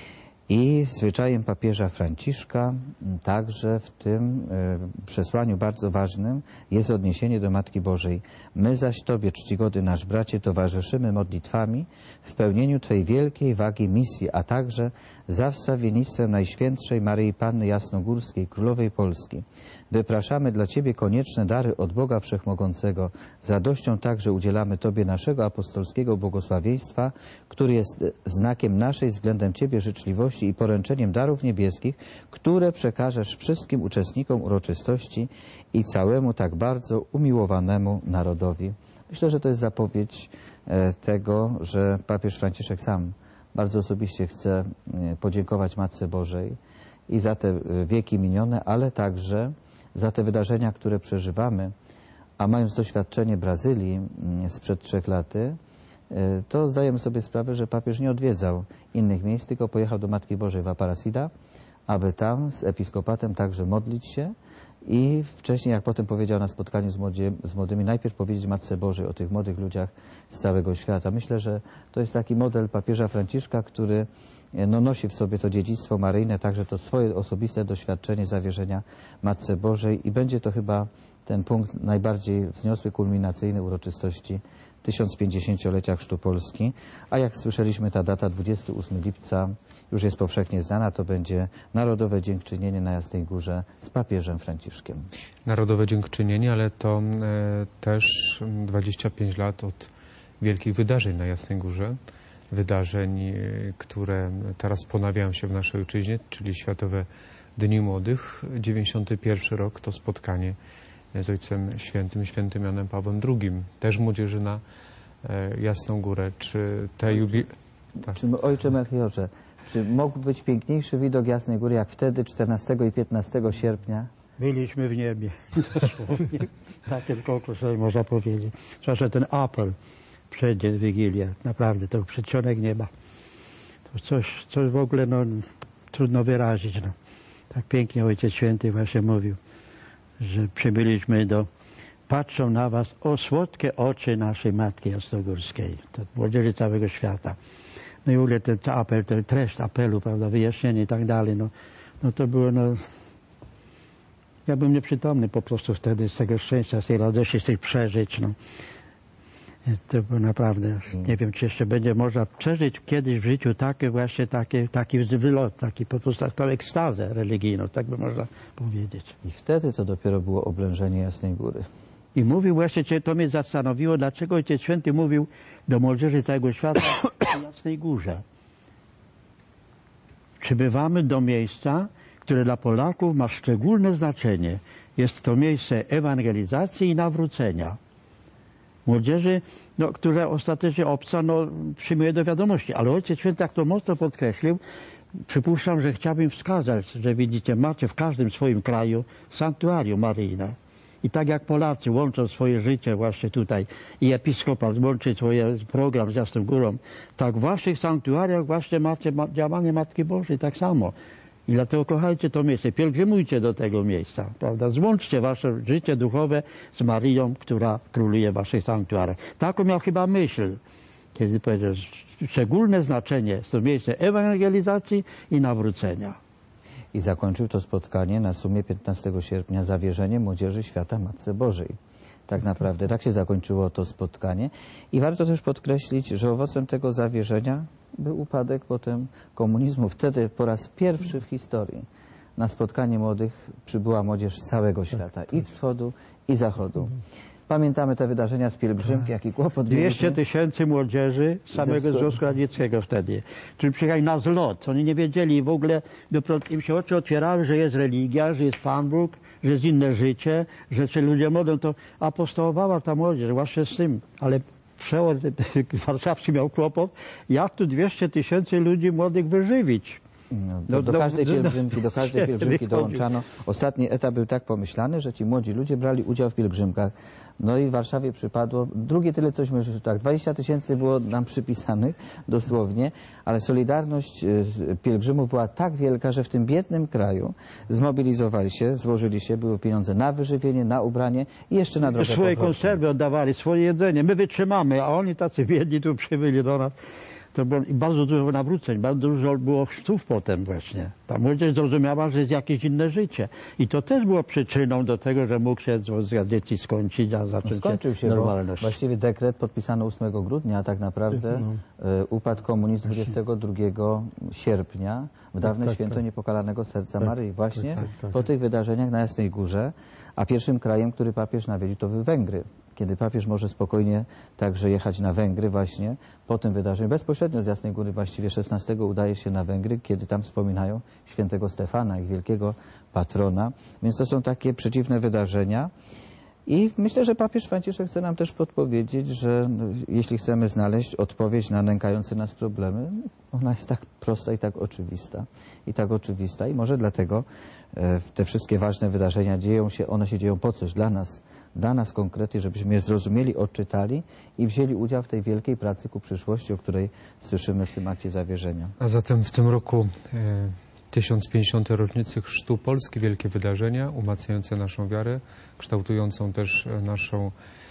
I zwyczajem papieża Franciszka także w tym y, przesłaniu bardzo ważnym jest odniesienie do Matki Bożej. My zaś Tobie, czcigodny nasz bracie, towarzyszymy modlitwami w pełnieniu Twojej wielkiej wagi misji, a także za wstawiennictwem Najświętszej Maryi Panny Jasnogórskiej, Królowej Polski. Wypraszamy dla Ciebie konieczne dary od Boga Wszechmogącego. Z radością także udzielamy Tobie naszego apostolskiego błogosławieństwa, który jest znakiem naszej względem Ciebie życzliwości i poręczeniem darów niebieskich, które przekażesz wszystkim uczestnikom uroczystości i całemu tak bardzo umiłowanemu narodowi. Myślę, że to jest zapowiedź tego, że papież Franciszek sam bardzo osobiście chce podziękować Matce Bożej i za te wieki minione, ale także za te wydarzenia, które przeżywamy, a mając doświadczenie Brazylii sprzed trzech lat, to zdajemy sobie sprawę, że papież nie odwiedzał innych miejsc, tylko pojechał do Matki Bożej w Aparecida, aby tam z episkopatem także modlić się i wcześniej, jak potem powiedział na spotkaniu z, młodzie, z młodymi, najpierw powiedzieć Matce Bożej o tych młodych ludziach z całego świata. Myślę, że to jest taki model papieża Franciszka, który no, nosi w sobie to dziedzictwo maryjne, także to swoje osobiste doświadczenie zawierzenia Matce Bożej i będzie to chyba ten punkt najbardziej wzniosły, kulminacyjny uroczystości tysiąc pięćdziesięciolecia Chrztu Polski, a jak słyszeliśmy, ta data dwudziestego ósmego lipca już jest powszechnie znana, to będzie Narodowe Dziękczynienie na Jasnej Górze z papieżem Franciszkiem. Narodowe Dziękczynienie, ale to e, też dwadzieścia pięć lat od wielkich wydarzeń na Jasnej Górze, wydarzeń, e, które teraz ponawiają się w naszej ojczyźnie, czyli Światowe Dni Młodych. dziewięćdziesiąty pierwszy rok to spotkanie z Ojcem Świętym, Świętym Janem Pawłem drugim, też młodzieży na e, Jasną Górę. Czy te jubi... Tak. Czy, ojcze Melchiorze, czy mógł być piękniejszy widok Jasnej Góry jak wtedy, czternastego i piętnastego sierpnia? Byliśmy w niebie. Tak tylko sobie można powiedzieć. Zwłaszcza ten apel przejdzie Wigilię. Naprawdę, to przedsionek nieba. To coś, coś w ogóle no, trudno wyrazić. No. Tak pięknie Ojciec Święty właśnie mówił, że przybyliśmy do... Patrzą na was o słodkie oczy naszej Matki Jasnogórskiej, to młodzieży całego świata. No i w ogóle ten apel, ten treść apelu, prawda, wyjaśnienie i tak dalej, no, no to było, no... Ja byłem nieprzytomny po prostu wtedy z tego szczęścia, z tej radości, z tych przeżyć, no. To było naprawdę, nie wiem, czy jeszcze będzie można przeżyć kiedyś w życiu takie właśnie, takie, taki wylot, taki po prostu tą ekstazę religijną, tak by można powiedzieć. I wtedy to dopiero było oblężenie Jasnej Góry. I mówił właśnie, to mnie zastanowiło, dlaczego Ojciec Święty mówił do młodzieży całego świata o Jasnej Górze. Przybywamy do miejsca, które dla Polaków ma szczególne znaczenie. Jest to miejsce ewangelizacji i nawrócenia. Młodzieży, no, które ostatecznie obca no, przyjmuje do wiadomości. Ale Ojciec Święty tak to mocno podkreślił, przypuszczam, że chciałbym wskazać, że widzicie, macie w każdym swoim kraju sanktuarium maryjne. I tak jak Polacy łączą swoje życie właśnie tutaj i episkopat łączy swoje program z Jasną Górą, tak w waszych sanktuariach właśnie macie ma działanie Matki Bożej tak samo. I dlatego kochajcie to miejsce, pielgrzymujcie do tego miejsca, prawda? Złączcie wasze życie duchowe z Maryją, która króluje w waszych sanktuariach. Taką miał chyba myśl, kiedy powiedział, że szczególne znaczenie jest to miejsce ewangelizacji i nawrócenia. I zakończył to spotkanie na sumie piętnastego sierpnia zawierzeniem Młodzieży Świata Matce Bożej. Tak naprawdę tak się zakończyło to spotkanie. I warto też podkreślić, że owocem tego zawierzenia był upadek potem komunizmu. Wtedy po raz pierwszy w historii na spotkanie młodych przybyła młodzież z całego świata, i wschodu, i zachodu. Pamiętamy te wydarzenia z pielgrzymki, jaki kłopot dwieście tysięcy młodzieży z samego Związku Radzieckiego wtedy. Czyli przyjechali na zlot. Oni nie wiedzieli w ogóle, dopiero im się oczy otwierały, że jest religia, że jest Pan Bóg, że jest inne życie, że ci ludzie modlą. To apostołowała ta młodzież właśnie z tym. Ale przełom warszawski miał kłopot, jak tu dwieście tysięcy ludzi młodych wyżywić. No, do, do, każdej pielgrzymki, do każdej pielgrzymki dołączano. Ostatni etap był tak pomyślany, że ci młodzi ludzie brali udział w pielgrzymkach. No i w Warszawie przypadło, drugie tyle cośmy, że tak, dwadzieścia tysięcy było nam przypisanych dosłownie, ale solidarność pielgrzymów była tak wielka, że w tym biednym kraju zmobilizowali się, złożyli się, były pieniądze na wyżywienie, na ubranie i jeszcze na drogę swoje powrotną. konserwy oddawali, swoje jedzenie. My wytrzymamy, a oni tacy biedni tu przybyli do nas. To było bardzo dużo nawróceń, bardzo dużo było chrztów potem właśnie. Ta młodzież zrozumiała, że jest jakieś inne życie. I to też było przyczyną do tego, że mógł się z radziecki skończyć, a zacząć no, skończył się normalność. Właściwie dekret podpisano ósmego grudnia, a tak naprawdę no. y, upadł komunizm dwudziestego drugiego sierpnia w dawne tak, święto tak. Niepokalanego Serca tak, Maryi. Właśnie tak, tak, tak. po tych wydarzeniach na Jasnej Górze, a pierwszym krajem, który papież nawiedził, to były Węgry. Kiedy papież może spokojnie także jechać na Węgry właśnie po tym wydarzeniu. Bezpośrednio z Jasnej Góry właściwie szesnastego udaje się na Węgry, kiedy tam wspominają świętego Stefana, ich wielkiego patrona. Więc to są takie przeciwne wydarzenia. I myślę, że papież Franciszek chce nam też podpowiedzieć, że jeśli chcemy znaleźć odpowiedź na nękające nas problemy, ona jest tak prosta i tak oczywista. I tak oczywista. I może dlatego te wszystkie ważne wydarzenia dzieją się, one się dzieją po coś dla nas, dla nas konkretnie, żebyśmy je zrozumieli, odczytali i wzięli udział w tej wielkiej pracy ku przyszłości, o której słyszymy w tym akcie zawierzenia. A zatem w tym roku e, tysiąc pięćdziesiątej rocznicy Chrztu Polski, wielkie wydarzenia umacniające naszą wiarę, kształtującą też naszą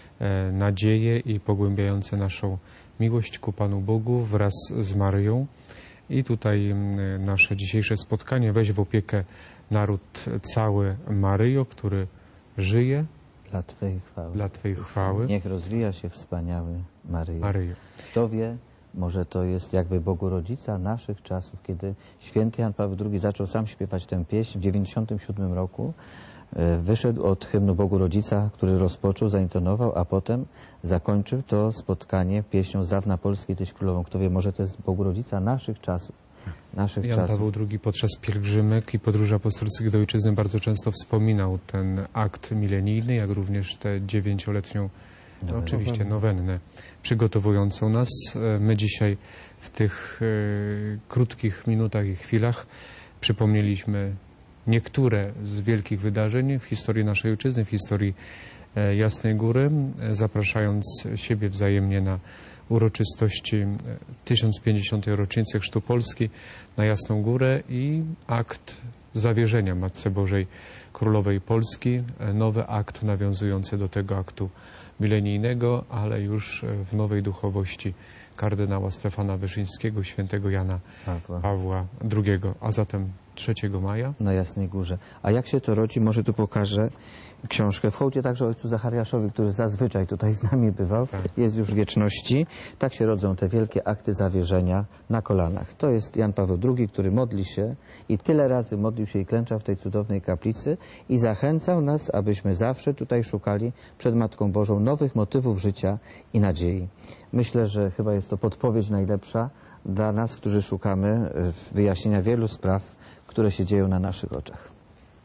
e, nadzieję i pogłębiające naszą miłość ku Panu Bogu wraz z Maryją. I tutaj e, nasze dzisiejsze spotkanie, weź w opiekę naród cały, Maryjo, który żyje Dla Twojej chwały. Dla Twojej chwały. Niech rozwija się wspaniały Maryjo. Maryjo. Kto wie, może to jest jakby Bogu Rodzica naszych czasów, kiedy święty Jan Paweł drugi zaczął sam śpiewać tę pieśń w dziewięćdziesiątym siódmym roku. Wyszedł od hymnu Bogu Rodzica, który rozpoczął, zaintonował, a potem zakończył to spotkanie pieśnią Z dawna Polski Tyś Królową. Kto wie, może to jest Bogu Rodzica naszych czasów. Naszych Jan czasów. Paweł drugi podczas pielgrzymek i podróży apostolskich do ojczyzny bardzo często wspominał ten akt milenijny, jak również tę dziewięcioletnią, no, oczywiście nowennę, przygotowującą nas. My dzisiaj w tych e, krótkich minutach i chwilach przypomnieliśmy niektóre z wielkich wydarzeń w historii naszej ojczyzny, w historii e, Jasnej Góry, e, zapraszając siebie wzajemnie na uroczystości tysiąc pięćdziesiątej rocznicy Chrztu Polski na Jasną Górę i akt zawierzenia Matce Bożej Królowej Polski, nowy akt nawiązujący do tego aktu milenijnego, ale już w nowej duchowości kardynała Stefana Wyszyńskiego, świętego Jana Pawła, Pawła drugiego, a zatem trzeciego maja. Na Jasnej Górze. A jak się to rodzi, może tu pokażę książkę w hołdzie także ojcu Zachariaszowi, który zazwyczaj tutaj z nami bywał, tak. Jest już w wieczności. Tak się rodzą te wielkie akty zawierzenia na kolanach. To jest Jan Paweł drugi, który modli się i tyle razy modlił się i klęczał w tej cudownej kaplicy i zachęcał nas, abyśmy zawsze tutaj szukali przed Matką Bożą nowych motywów życia i nadziei. Myślę, że chyba jest to podpowiedź najlepsza dla nas, którzy szukamy wyjaśnienia wielu spraw, które się dzieją na naszych oczach.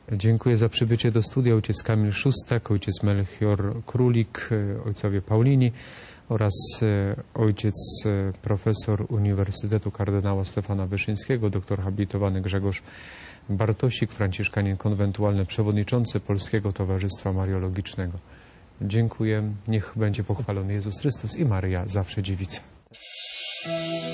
Dziękuję za przybycie do studia ojciec Kamil Szóstak, ojciec Melchior Królik, ojcowie Paulini oraz ojciec profesor Uniwersytetu Kardynała Stefana Wyszyńskiego, doktor habilitowany Grzegorz Bartosik, franciszkanin konwentualny, przewodniczący Polskiego Towarzystwa Mariologicznego. Dziękuję. Niech będzie pochwalony Jezus Chrystus i Maryja zawsze dziewica.